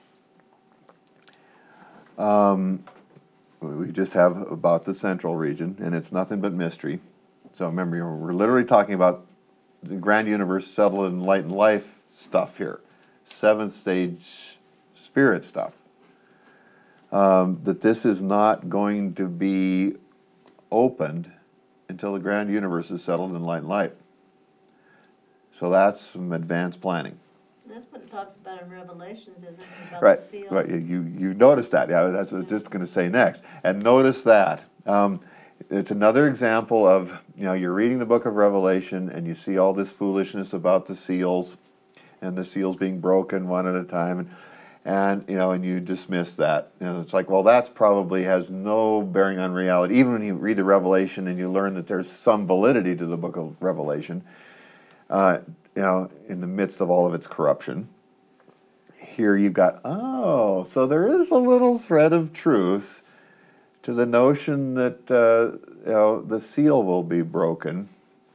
Um, we just have about the central region, and it's nothing but mystery. So remember, we're literally talking about the grand universe, settled in light and life stuff here. Seventh stage spirit stuff. Um, that this is not going to be opened until the grand universe is settled in light and life. So that's some advanced planning. That's what it talks about in Revelations, isn't it? About Right, the seal. right. You you you noticed that. Yeah, that's what I was just going to say next. And notice that. Um, it's another example of, you know, you're reading the book of Revelation and you see all this foolishness about the seals and the seals being broken one at a time, and, and you know, and you dismiss that. You know, it's like, well, that's probably has no bearing on reality. Even when you read the Revelation and you learn that there's some validity to the book of Revelation, uh, you know, in the midst of all of its corruption, here you've got, oh, so there is a little thread of truth to the notion that uh, you know, the seal will be broken.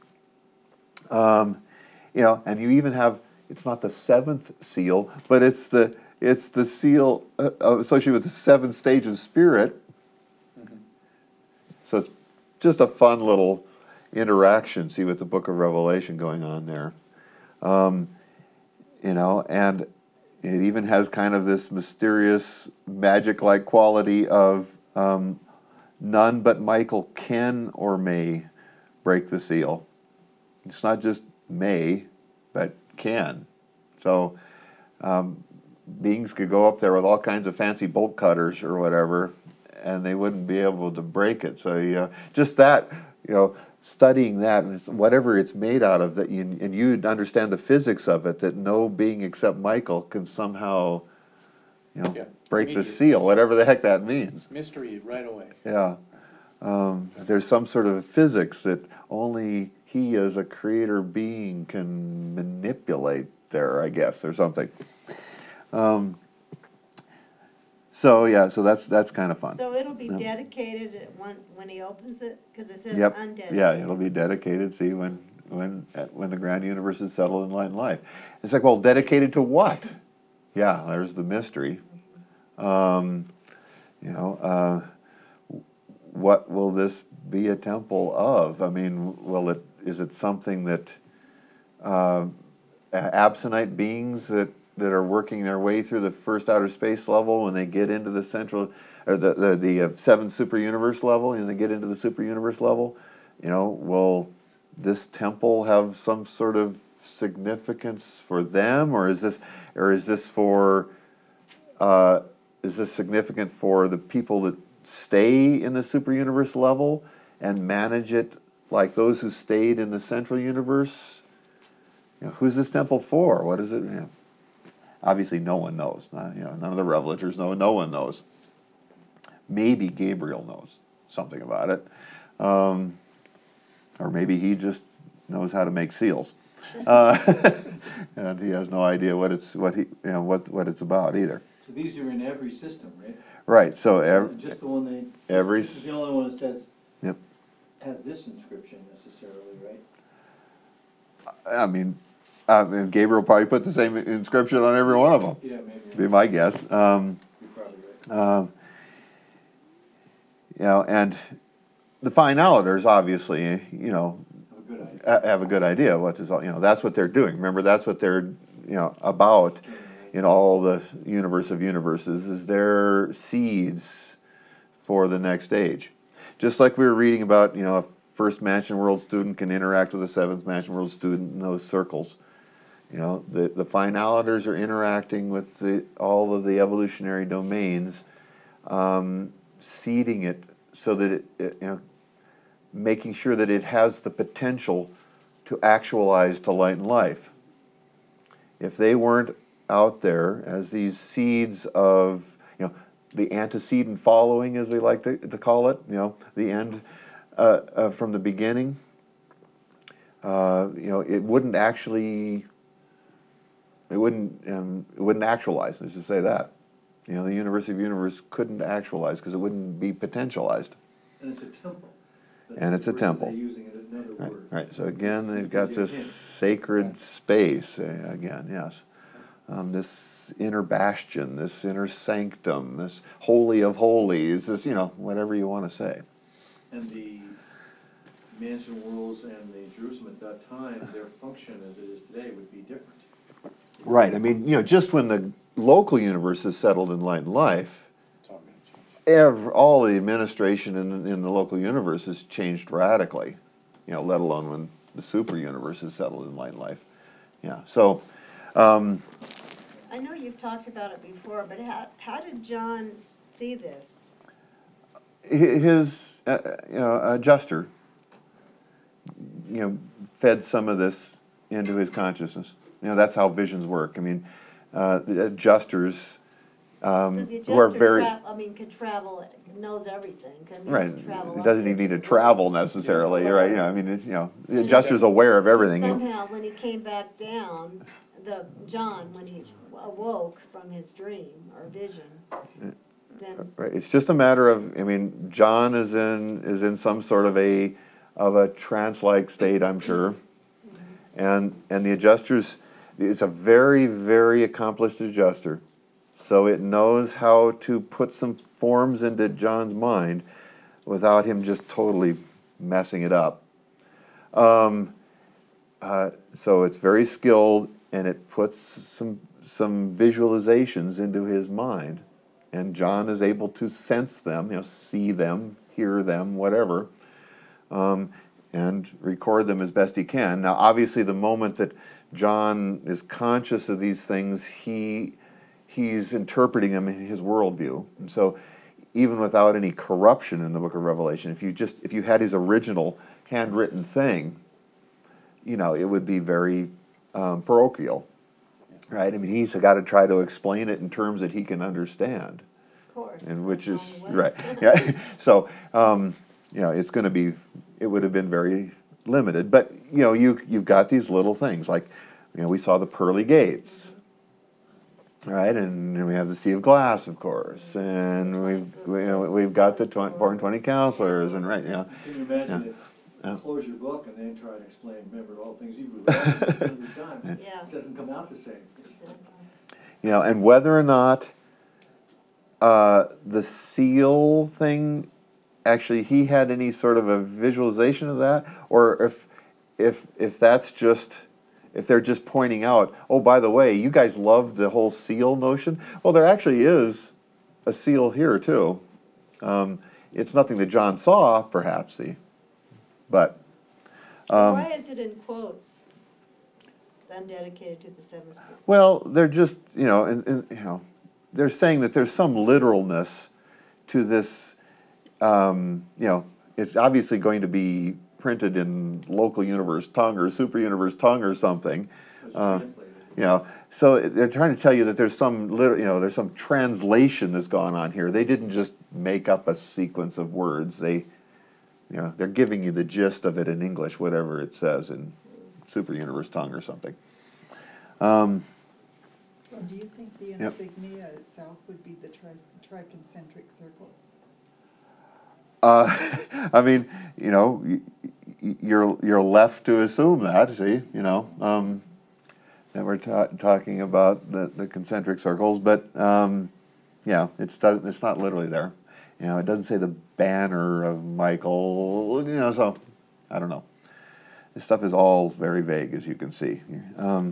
Um, you know, and you even have, it's not the seventh seal, but it's the it's the seal uh, associated with the seventh stage of spirit. Mm-hmm. So it's just a fun little interaction, see, with the book of Revelation going on there. Um, you know, and it even has kind of this mysterious, magic-like quality of um, none but Michael can or may break the seal. It's not just may, but can. So um, beings could go up there with all kinds of fancy bolt cutters or whatever, and they wouldn't be able to break it. So you know, just that, you know, studying that, whatever it's made out of, that you, and you understand the physics of it, that no being except Michael can somehow you know, Yeah, break the immediate. seal, whatever the heck that means. Mystery right away. Yeah. Um, there's some sort of physics that only he as a creator being can manipulate there, I guess, or something. Um, so yeah, so that's that's kind of fun. So it'll be Yeah. dedicated at when, when he opens it, because it says Yep. undedicated. Yeah, it'll be dedicated. See, when when uh, when the grand universe is settled in light and life, it's like, well, dedicated to what? Yeah, there's the mystery. Um, you know, uh, what will this be a temple of? I mean, will it? Is it something that uh, absentite beings that that are working their way through the first outer space level, when they get into the central, or the the, the uh, seventh super universe level, and they get into the super universe level, you know, will this temple have some sort of significance for them, or is this, or is this for, uh, is this significant for the people that stay in the super universe level and manage it like those who stayed in the central universe? You know, who's this temple for? What is it? You know, obviously, no one knows. Not, you know, none of the revelators know. No one knows. Maybe Gabriel knows something about it, um, or maybe he just knows how to make seals, uh, and he has no idea what it's what he you know what what it's about either. So these are in every system, right? Right. So So every, just the one they. every This is the only one that says, yep. has this inscription necessarily, right? I mean, I mean, Gabriel probably put the same inscription on every one of them. Yeah, maybe. Be my guess. Um, You're probably right. um, you know, and the finaliters obviously, you know, Have a good idea. ha- have a good idea of what this all, you know, that's what they're doing. Remember, that's what they're, you know, about in all the universe of universes, is their seeds for the next age. Just like we were reading about, you know, a first Mansion World student can interact with a seventh Mansion World student in those circles. You know, the, the finaliters are interacting with the, all of the evolutionary domains, um, seeding it so that it, it, you know, making sure that it has the potential to actualize to light and life. If they weren't out there as these seeds of, you know, the antecedent following, as we like to, to call it, you know, the end uh, uh, from the beginning, uh, you know, it wouldn't actually, it wouldn't, um, it wouldn't actualize. Let's just say that. You know, the universe of universe couldn't actualize because it wouldn't be potentialized. And it's a temple. That's And the it's a word temple. They're using it, another Right, word. right. So again, It's- they've got gives you a this hint. sacred space, uh, again, yes. Um, this inner bastion, this inner sanctum, this holy of holies, this, you know, whatever you want to say. And the mansion worlds and the Jerusalem at that time, their function as it is today would be different. Right. I mean, you know, just when the local universe is settled in light and life, It's all gonna change. ev all the administration in, in the local universe has changed radically, you know, let alone when the super universe is settled in light and life. Yeah. So, um, I know you've talked about it before, but how, how did John see this? hi- his uh, you know, adjuster, you know, fed some of this into his consciousness. You know, that's how visions work. I mean, uh, the adjusters um, So the who are adjuster very tra- I mean, could travel, knows everything, can he right. travel It up doesn't there even need to the travel world? necessarily, Yeah. right? You know, I mean, it, you know, the adjuster's aware of everything. You- Somehow, when he came back down, the, John, when he awoke from his dream or vision, then, Right. It's just a matter of, I mean, John is in is in some sort of a of a trance-like state, I'm sure, and and the adjusters, it's a very very accomplished adjuster, so it knows how to put some forms into John's mind without him just totally messing it up. Um, uh, so it's very skilled, and it puts some some visualizations into his mind. And John is able to sense them, you know, see them, hear them, whatever, um, and record them as best he can. Now, obviously, the moment that John is conscious of these things, he he's interpreting them in his worldview. And so, even without any corruption in the Book of Revelation, if you just if you had his original handwritten thing, you know, it would be very um, parochial. right? I mean, he's got to try to explain it in terms that he can understand. Of course. And which that's is, the only way. right, yeah, so, um, you know, it's gonna be, it would have been very limited, but, you know, you, you've got these little things, like, you know, we saw the pearly gates, right, and then we have the Sea of Glass, of course, and we've, we- you know, we've got the twen- four and twenty counselors, and, right, you know, Can you imagine Yeah. it, Yeah. close your book and then try to explain, remember all the things you've read a hundred times? Yeah. It doesn't come out the same. you know, and whether or not, uh, the seal thing, actually, he had any sort of a visualization of that, or if, if, if that's just, if they're just pointing out, oh, by the way, you guys love the whole seal notion. Well, there actually is a seal here too. Um, it's nothing that John saw, perhaps, see, but um, Why is it in quotes? Undedicated to the seven spirits. well, they're just, you know, and, and, you know, they're saying that there's some literalness to this. Um, you know, it's obviously going to be printed in local universe tongue or super universe tongue or something. It's Uh, translated. You know, so they're trying to tell you that there's some, lit- you know, there's some translation that's gone on here. They didn't just make up a sequence of words. They, you know, they're giving you the gist of it in English, whatever it says in super universe tongue or something. Um, And do you think the Yep. insignia itself would be the tri- triconcentric circles? uh, I mean, you know, y- y- you're you're left to assume that. See, you know. Um, that we're ta- talking about the, the concentric circles, but um, yeah, it's do- it's not literally there. You know, it doesn't say the banner of Michael. You know, so I don't know. This stuff is all very vague, as you can see. Um,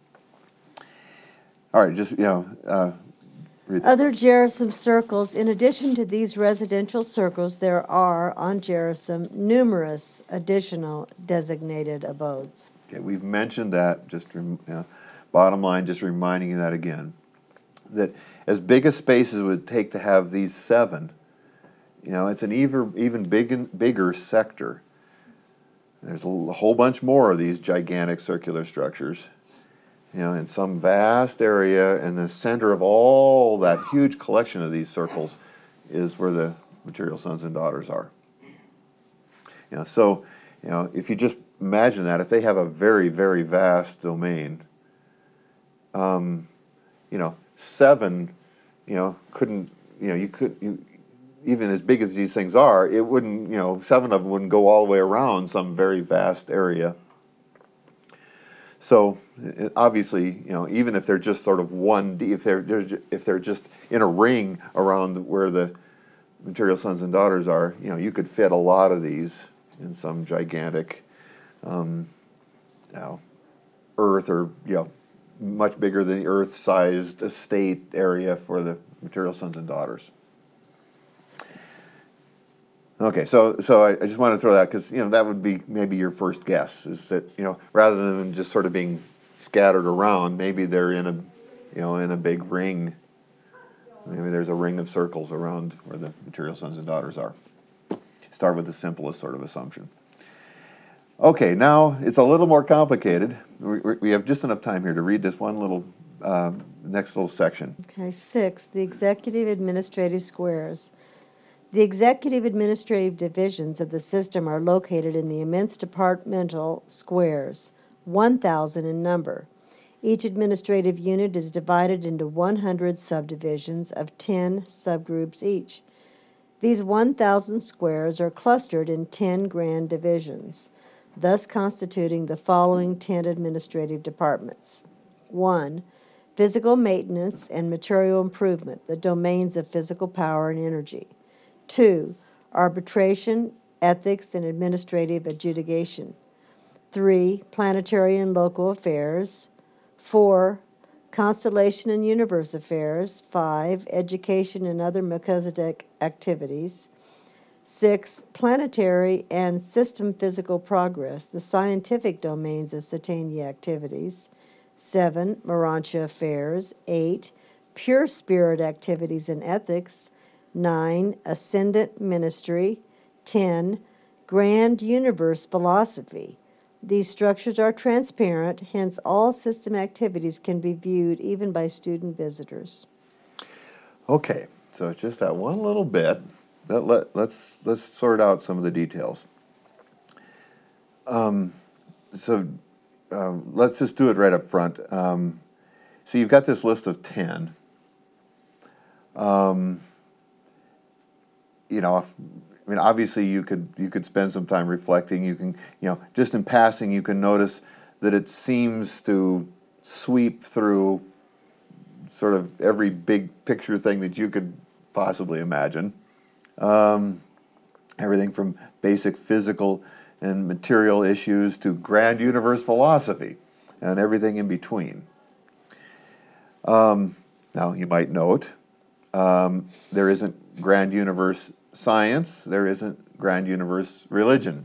all right, just you know, uh, read. Other Jerusem circles, in addition to these residential circles, there are on Jerusem numerous additional designated abodes. Okay, we've mentioned that, just, rem- you know, bottom line, just reminding you that again, that as big a space as it would take to have these seven, you know, it's an even, even big, bigger sector. There's a l- whole bunch more of these gigantic circular structures, you know, in some vast area, and the center of all that huge collection of these circles is where the material sons and daughters are. You know, so, you know, if you just imagine that, if they have a very, very vast domain, um, you know, seven, you know, couldn't, you know, you could, you, even as big as these things are, it wouldn't, you know, seven of them wouldn't go all the way around some very vast area. So it, obviously, you know, even if they're just sort of one, D, if they're, they're ju- if they're just in a ring around where the material sons and daughters are, you know, you could fit a lot of these in some gigantic, um, you know, Earth or, you know, much bigger than the Earth-sized estate area for the material sons and daughters. Okay, so so I, I just want to throw that because, you know, that would be maybe your first guess, is that, you know, rather than just sort of being scattered around, maybe they're in a, you know, in a big ring. Maybe there's a ring of circles around where the material sons and daughters are. Start with the simplest sort of assumption. Okay, now it's a little more complicated. We, we have just enough time here to read this one little, uh, next little section. Okay, six, the executive administrative squares. The executive administrative divisions of the system are located in the immense departmental squares, one thousand in number. Each administrative unit is divided into one hundred subdivisions of ten subgroups each. These one thousand squares are clustered in ten grand divisions, thus constituting the following ten administrative departments. One, physical maintenance and material improvement, the domains of physical power and energy. Two, arbitration, ethics, and administrative adjudication. Three, planetary and local affairs. Four, constellation and universe affairs. Five, education and other Melchizedek activities. Six, planetary and system physical progress, the scientific domains of Satania activities. Seven, Morantia affairs. Eight, pure spirit activities and ethics. Nine, ascendant ministry. Ten, grand universe philosophy. These structures are transparent, hence all system activities can be viewed even by student visitors. Okay, so it's just that one little bit. Let, let, let's, let's sort out some of the details. Um, so um, let's just do it right up front. Um, so you've got this list of ten. Um, you know, I mean, obviously you could you could spend some time reflecting. You can, you know, just in passing, you can notice that it seems to sweep through sort of every big picture thing that you could possibly imagine. Um, everything from basic physical and material issues to grand universe philosophy and everything in between. Um, now, you might note um, there isn't grand universe science, there isn't grand universe religion.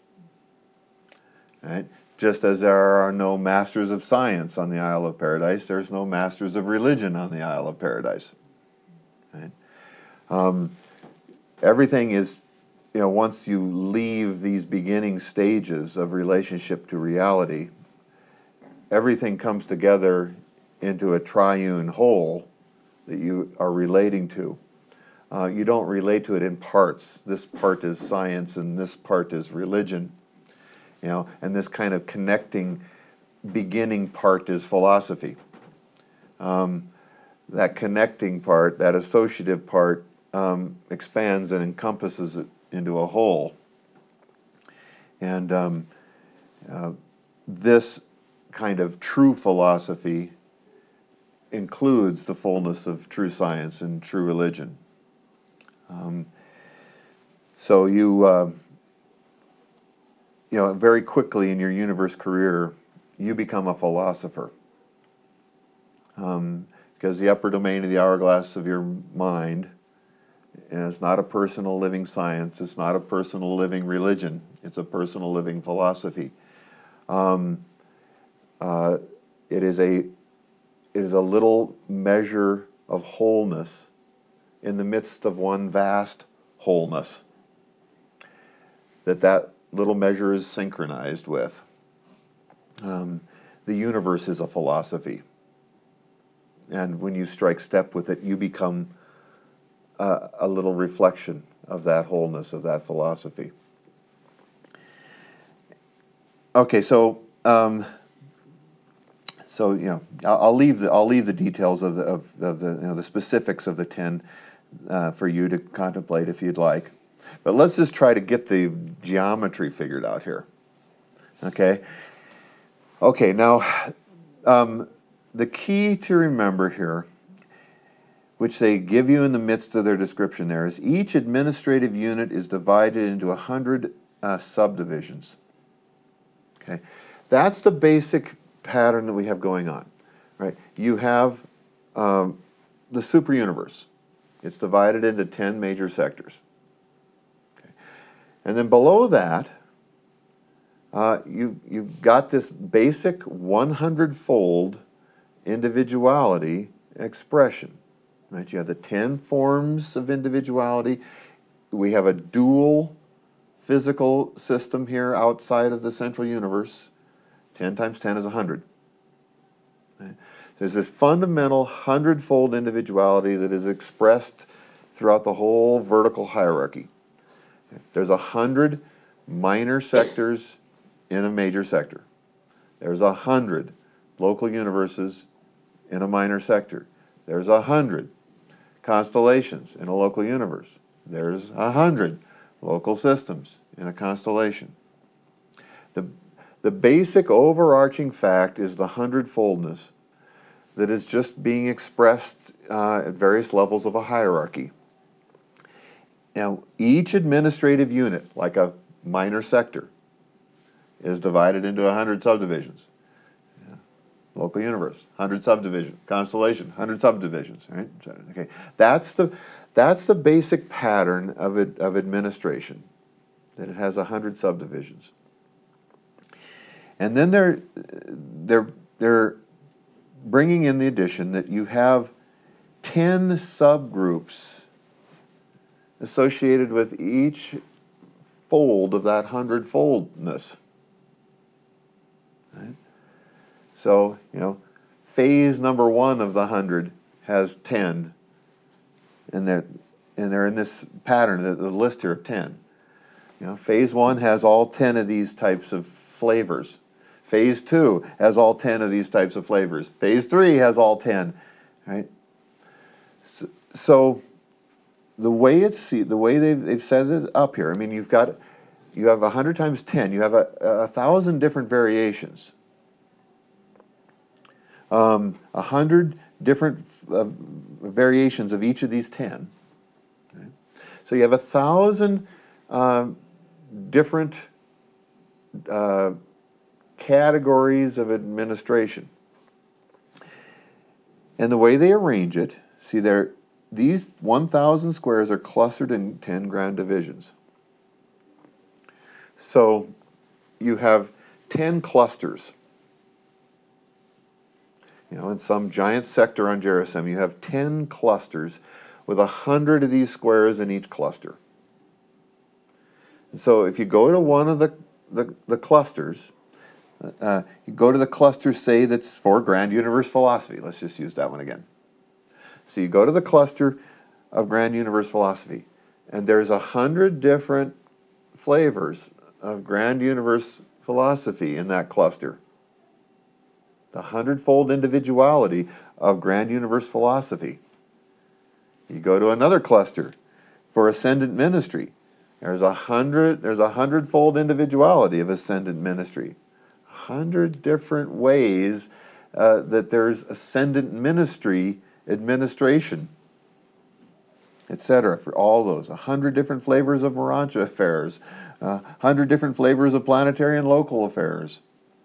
Right? Just as there are no masters of science on the Isle of Paradise, there's no masters of religion on the Isle of Paradise. Right? Um, everything is, you know, once you leave these beginning stages of relationship to reality, everything comes together into a triune whole that you are relating to. Uh, you don't relate to it in parts. This part is science and this part is religion. You know, and this kind of connecting beginning part is philosophy. Um, that connecting part, that associative part, um, expands and encompasses it into a whole. And um, uh, this kind of true philosophy includes the fullness of true science and true religion. Um, so you, uh, you know, very quickly in your universe career, you become a philosopher. Um, because the upper domain of the hourglass of your mind is not a personal living science, it's not a personal living religion, it's a personal living philosophy. Um, uh, it is a, it is a little measure of wholeness in the midst of one vast wholeness that that little measure is synchronized with. Um, the universe is a philosophy. And when you strike step with it, you become uh, a little reflection of that wholeness, of that philosophy. Okay, so um, so you know, I'll, I'll leave the I'll leave the details of the of, of the you know the specifics of the ten uh, for you to contemplate if you'd like. But let's just try to get the geometry figured out here. Okay. Okay. Now, um, the key to remember here, which they give you in the midst of their description there, is each administrative unit is divided into a hundred uh, subdivisions. Okay, that's the basic pattern that we have going on, right? You have um, the super universe. It's divided into ten major sectors. Okay. And then below that, uh, you, you've got this basic hundred-fold individuality expression. Right? You have the ten forms of individuality. We have a dual physical system here outside of the central universe. ten times ten is one hundred. Right? There's this fundamental hundredfold individuality that is expressed throughout the whole vertical hierarchy. There's a hundred minor sectors in a major sector. There's a hundred local universes in a minor sector. There's a hundred constellations in a local universe. There's a hundred local systems in a constellation. The, the basic overarching fact is the hundredfoldness that is just being expressed uh, at various levels of a hierarchy. Now, each administrative unit, like a minor sector, is divided into a hundred subdivisions. Yeah. Local universe, hundred subdivisions. Constellation, hundred subdivisions. Right? Okay, that's the that's the basic pattern of it, of administration. That it has a hundred subdivisions. And then they're they're they're bringing in the addition that you have ten subgroups associated with each fold of that hundredfoldness. Right? So, you know, phase number one of the hundred has ten, and they're, and they're in this pattern, the, the list here of ten. You know, phase one has all ten of these types of flavors. Phase two has all ten of these types of flavors. Phase three has all ten, right? So, so the way it's the way they've they've set it up here. I mean, you've got you have a hundred times ten. You have a, a thousand different variations. Um, a hundred different uh, variations of each of these ten. Okay? So you have a thousand um, different uh, categories of administration. And the way they arrange it, see there, these one thousand squares are clustered in ten grand divisions. So you have ten clusters. You know, in some giant sector on Gerisem, you have ten clusters with a hundred of these squares in each cluster. And so if you go to one of the, the, the clusters, uh, you go to the cluster, say, that's for Grand Universe Philosophy. Let's just use that one again. So you go to the cluster of Grand Universe Philosophy, and there's a hundred different flavors of Grand Universe Philosophy in that cluster. The hundredfold individuality of Grand Universe Philosophy. You go to another cluster for Ascendant Ministry. There's a hundred. There's a hundredfold individuality of Ascendant Ministry. A hundred different ways uh, that there's Ascendant Ministry administration, et cetera. For all those, a hundred different flavors of Morancha affairs, a uh, hundred different flavors of planetary and local affairs.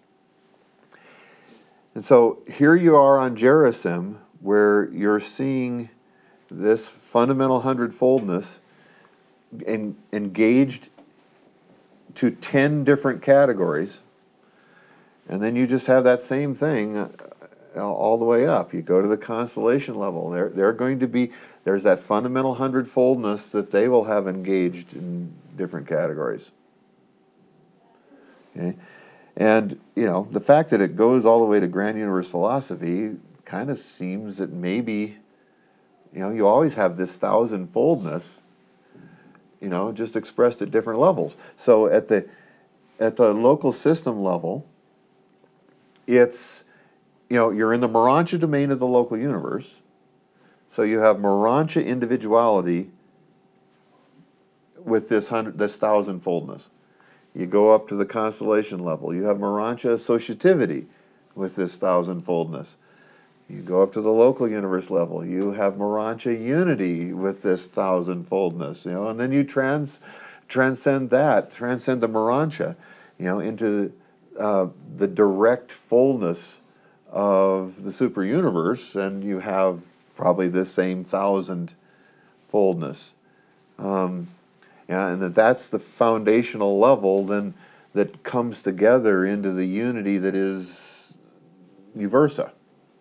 And so here you are on Gerisem, where you're seeing this fundamental hundredfoldness en engaged to ten different categories, and then you just have that same thing all the way up. You go to the constellation level. They're, they're going to be, there's that fundamental hundredfoldness that they will have engaged in different categories. Okay? And, you know, the fact that it goes all the way to Grand Universe Philosophy kind of seems that maybe, you know, you always have this thousand-foldness, you know, just expressed at different levels. So at the, at the local system level, it's, you know, you're in the Morancha domain of the local universe, so you have Morancha individuality with this hundred, this thousand-foldness. You go up to the constellation level. You have Morancha associativity with this thousand-foldness. You go up to the local universe level. You have Morancha unity with this thousand-foldness. You know, and then you trans transcend that, transcend the Morancha, you know, into uh, the direct fullness of the super universe, and you have probably this same thousand-foldness. Um, Yeah, and that that's the foundational level then that comes together into the unity that is Uversa.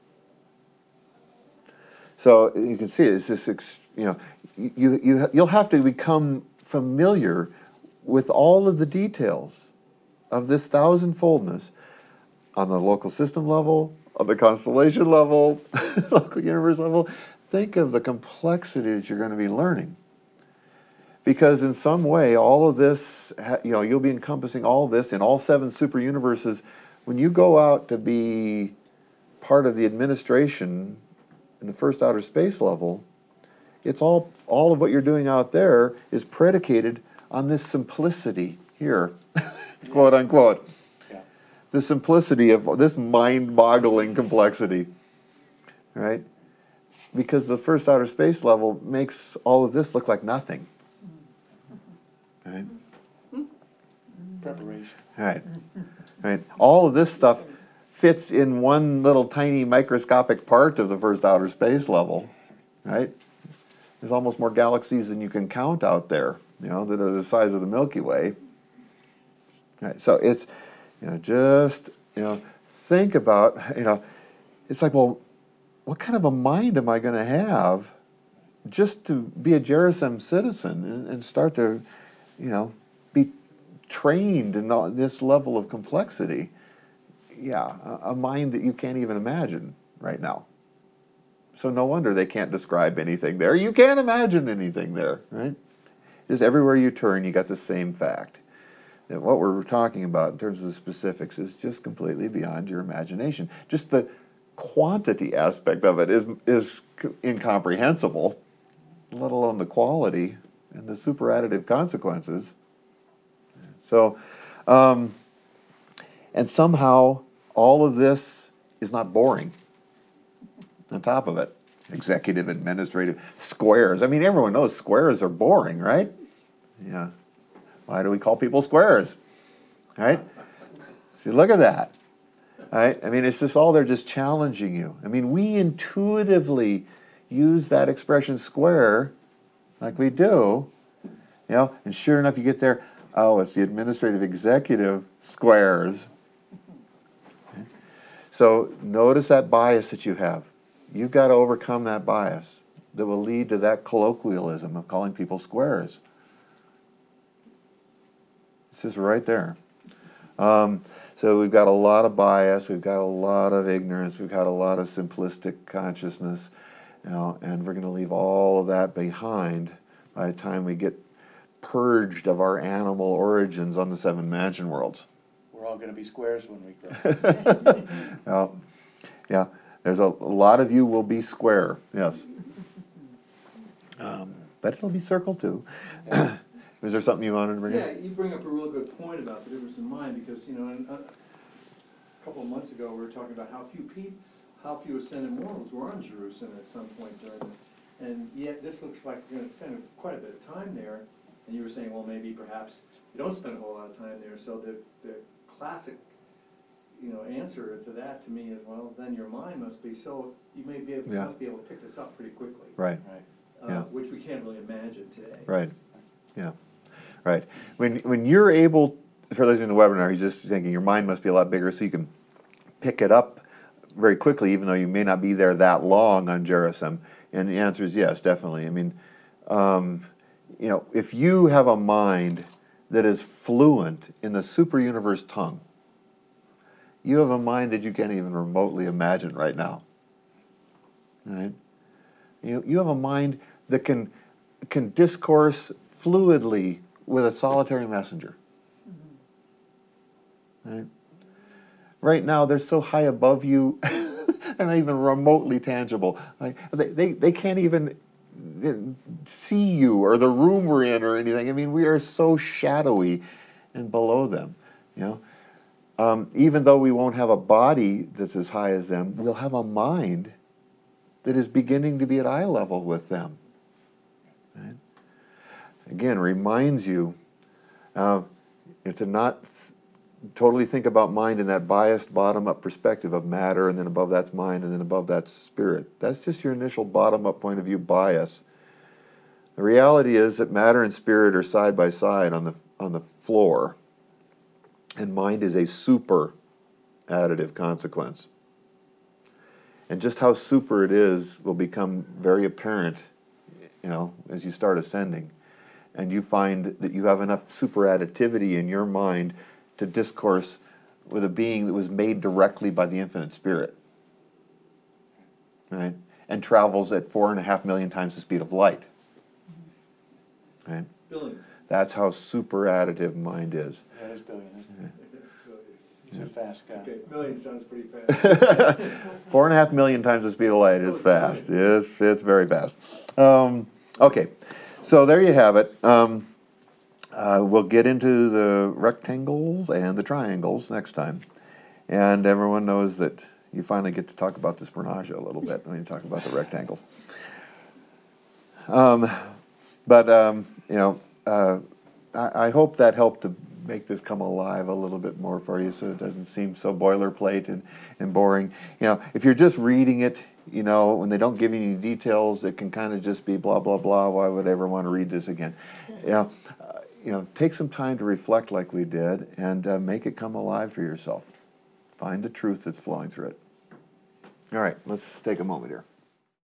So you can see it's this, you know, you, you, you'll have to become familiar with all of the details of this thousand-foldness on the local system level, on the constellation level, local universe level. Think of the complexity that you're going to be learning. Because in some way, all of this, you know, you'll be encompassing all of this in all seven super universes. When you go out to be part of the administration in the first outer space level, it's all, all of what you're doing out there is predicated on this simplicity here, quote unquote. Yeah. The simplicity of this mind-boggling complexity, right? Because the first outer space level makes all of this look like nothing. Right. Preparation. Right. Right. All of this stuff fits in one little tiny microscopic part of the first outer space level. Right. There's almost more galaxies than you can count out there, you know, that are the size of the Milky Way. Right. So it's, you know, just, you know, think about, you know, it's like, well, what kind of a mind am I going to have just to be a Gerisem citizen and, and start to, you know, be trained in all, this level of complexity? yeah, a, a mind that you can't even imagine right now. So no wonder they can't describe anything there. You can't imagine anything there, right? Just everywhere you turn, you got the same fact. That what we're talking about in terms of the specifics is just completely beyond your imagination. Just the quantity aspect of it is, is incomprehensible, let alone the quality and the superadditive consequences. So, um, and somehow all of this is not boring. On top of it, executive, administrative, squares. I mean, everyone knows squares are boring, right? Yeah. Why do we call people squares? Right? See, look at that. Right? I mean, it's just all they're just challenging you. I mean, we intuitively use that expression square like we do, you know, and sure enough, you get there, oh, it's the administrative executive squares. Okay. So notice that bias that you have. You've got to overcome that bias that will lead to that colloquialism of calling people squares. It's just right there. Um, so we've got a lot of bias, we've got a lot of ignorance, we've got a lot of simplistic consciousness, you know, and we're going to leave all of that behind by the time we get purged of our animal origins on the seven mansion worlds. We're all gonna be squares when we grow. Well, yeah, there's a, a lot of you will be square, yes. Um, but it'll be circle too. Yeah. Was there something you wanted to bring Yeah, up? you bring up a real good point about the difference in mind, because, you know, in, uh, a couple of months ago, we were talking about how few people, how few ascended mortals were on Jerusalem at some point during the, and yet this looks like you're gonna spend quite a bit of time there, and you were saying, well, maybe perhaps you don't spend a whole lot of time there, so the, the classic, you know, answer to that to me is, well, then your mind must be so, you may be able, you Yeah. must be able to pick this up pretty quickly. Right, Right. Uh, Yeah. which we can't really imagine today. right, yeah, right. When, when you're able, for those in the webinar, he's just thinking your mind must be a lot bigger so you can pick it up very quickly, even though you may not be there that long on Gerizim. And the answer is yes, definitely. I mean, um, you know, if you have a mind that is fluent in the super universe tongue, you have a mind that you can't even remotely imagine right now. Right? You, you have a mind that can, can discourse fluidly with a solitary messenger. Right? Right now, they're so high above you, they're not even remotely tangible. Like, they, they, they can't even see you or the room we're in or anything. I mean, we are so shadowy and below them. You know, um, even though we won't have a body that's as high as them, we'll have a mind that is beginning to be at eye level with them. Right? Again, reminds you uh, to not th totally think about mind in that biased bottom-up perspective of matter, and then above that's mind, and then above that's spirit. That's just your initial bottom-up point of view bias. The reality is that matter and spirit are side by side on the, on the floor, and mind is a super additive consequence. And just how super it is will become very apparent, you know, as you start ascending. And you find that you have enough super additivity in your mind to discourse with a being that was made directly by the infinite spirit, right? And travels at four and a half million times the speed of light, right? Billion. That's how super additive mind is. That is billion, isn't it? He's a fast guy. Okay, million sounds pretty fast. Four and a half million times the speed of light is fast. It's, it's very fast. Um, okay, so there you have it. Um, Uh, we'll get into the rectangles and the triangles next time. And everyone knows that you finally get to talk about the Spernagia a little bit when you talk about the rectangles. Um, but, um, you know, uh, I, I hope that helped to make this come alive a little bit more for you so it doesn't seem so boilerplate and, and boring. You know, if you're just reading it, you know, when they don't give you any details, it can kind of just be blah, blah, blah. Why would I ever want to read this again? You know, uh, you know, take some time to reflect like we did and uh, make it come alive for yourself. Find the truth that's flowing through it. All right, let's take a moment here.